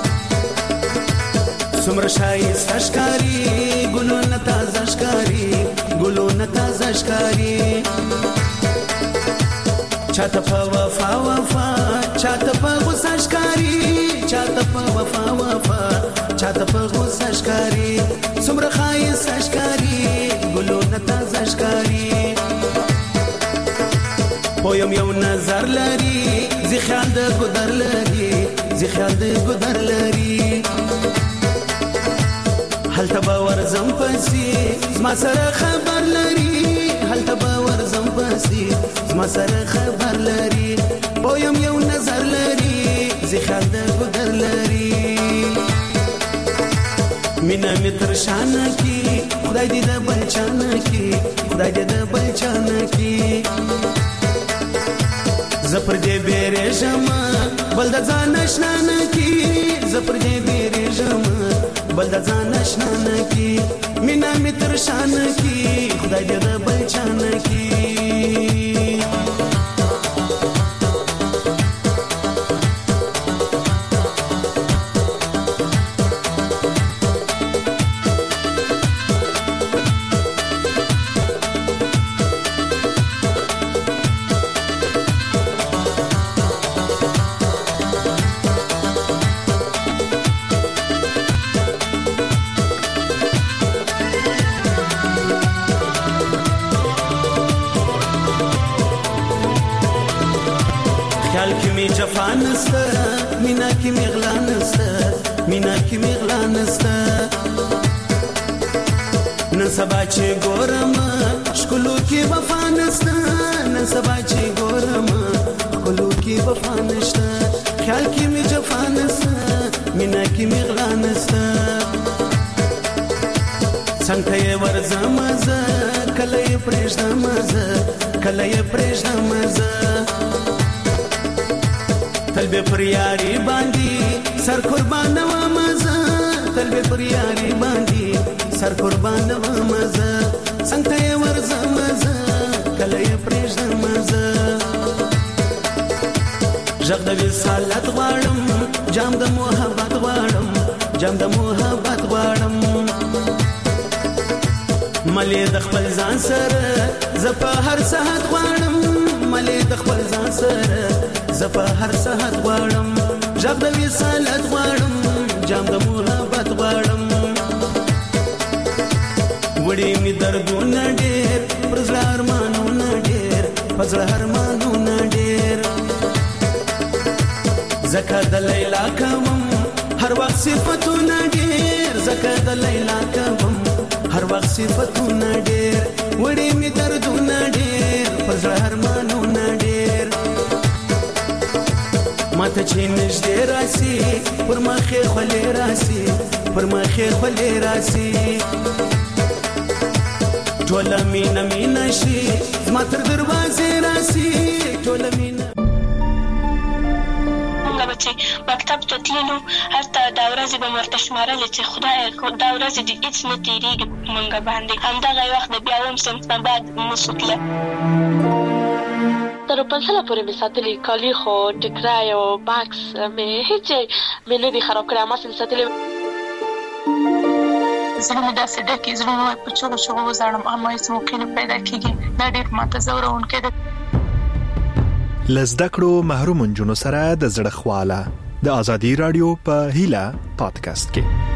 [SPEAKER 12] څومره شایسته ښکاري ګلونه تازه ښکاري ګلونه تازه ښکاري چاته په وفا وفا چاته په غوسه ښکاري چاته په وفا وفا چاته په غوسه ښکاري څومره ښایسته ښکاري ګلونه تازه ښکاري پویم یو نظر لري زی خیال د ګدر لري زی خیال د ګدر لري هلته به ورځم پسې زما سره خبر لري هلته به ورځم پسې زما سره خبر لري پویم یو نظر لري زی خیال د ګدر لري مینا متر شان کی خدای دې د بلچان کی خدای دې د بلچان کی زپر دې بیره جما بل د ځان نشنان کی زپر دې بیره جما بل د ځان نشنان کی مینا متر شان کی خدای دې د بلچان کی مینا کی میغلا نسته مینا کی میغلا نسته نن سبا چې ګورم شکلو کی وفا نسته نن سبا چې ګورم شکلو کی وفا نسته خیال کی می جفا نسته مینا کی میغلا نسته څنګه یې ورځم زه کله یې پرېږدم زه کله یې پرېږدم زه تلبه پر یاري باندې سر قربان و مزه تلبه پر یاري باندې سر قربان و مزه څنګه ورځم مزه کله یې پرېږدم مزه ژغ د وصالت غواړم جام د محبت غواړم جام د محبت غواړم ملې د خپل ځان سره زه په هر ساعت غواړم ملې د خپل ځان سره زه په هر ساعت غواړم ژغ د وصالت غواړم جام د محبت غواړم وړي می دردونه ډېر پر زړه ارمانونه ډېر په زړه ارمانونه ډېر زکه د لیلا کوم هر وخت صفتونه ډېر زکه د لیلا کوم هر وخت صفتونه ډېر وړي می دردونه ډېر پر زړه ارمانونه ډېر ماته چې نږدې راسي پر مخې خولې راسي پر مخې خولې راسي ټول مینا شي ما تر دروازې راسي ټول مینا
[SPEAKER 13] چې مکتب ته تللو هلته دا ورځې به ورته شمارلې چې خدای دا ورځې دې هېڅ نه تېرېږي مونږ باندې همدغه وخت د بیا اووم صنف نه بعد نسو تله
[SPEAKER 14] تر پنځله پورې مې ساتلي کالي خو ټکری او بکس مې هېڅ مې نه دي خراب کړی هماسې مې ساتلي
[SPEAKER 15] زړه مې داسې ډکې زړه مې په چغو چغو وزاړم اما هېڅ موقع نه پیدا کېږي دا ډېر ماته ځوروونکی ده
[SPEAKER 5] له زده کړو محروم نجونو سره د زړه خواله د ازادي رادیو په هیله پادکاسټ کې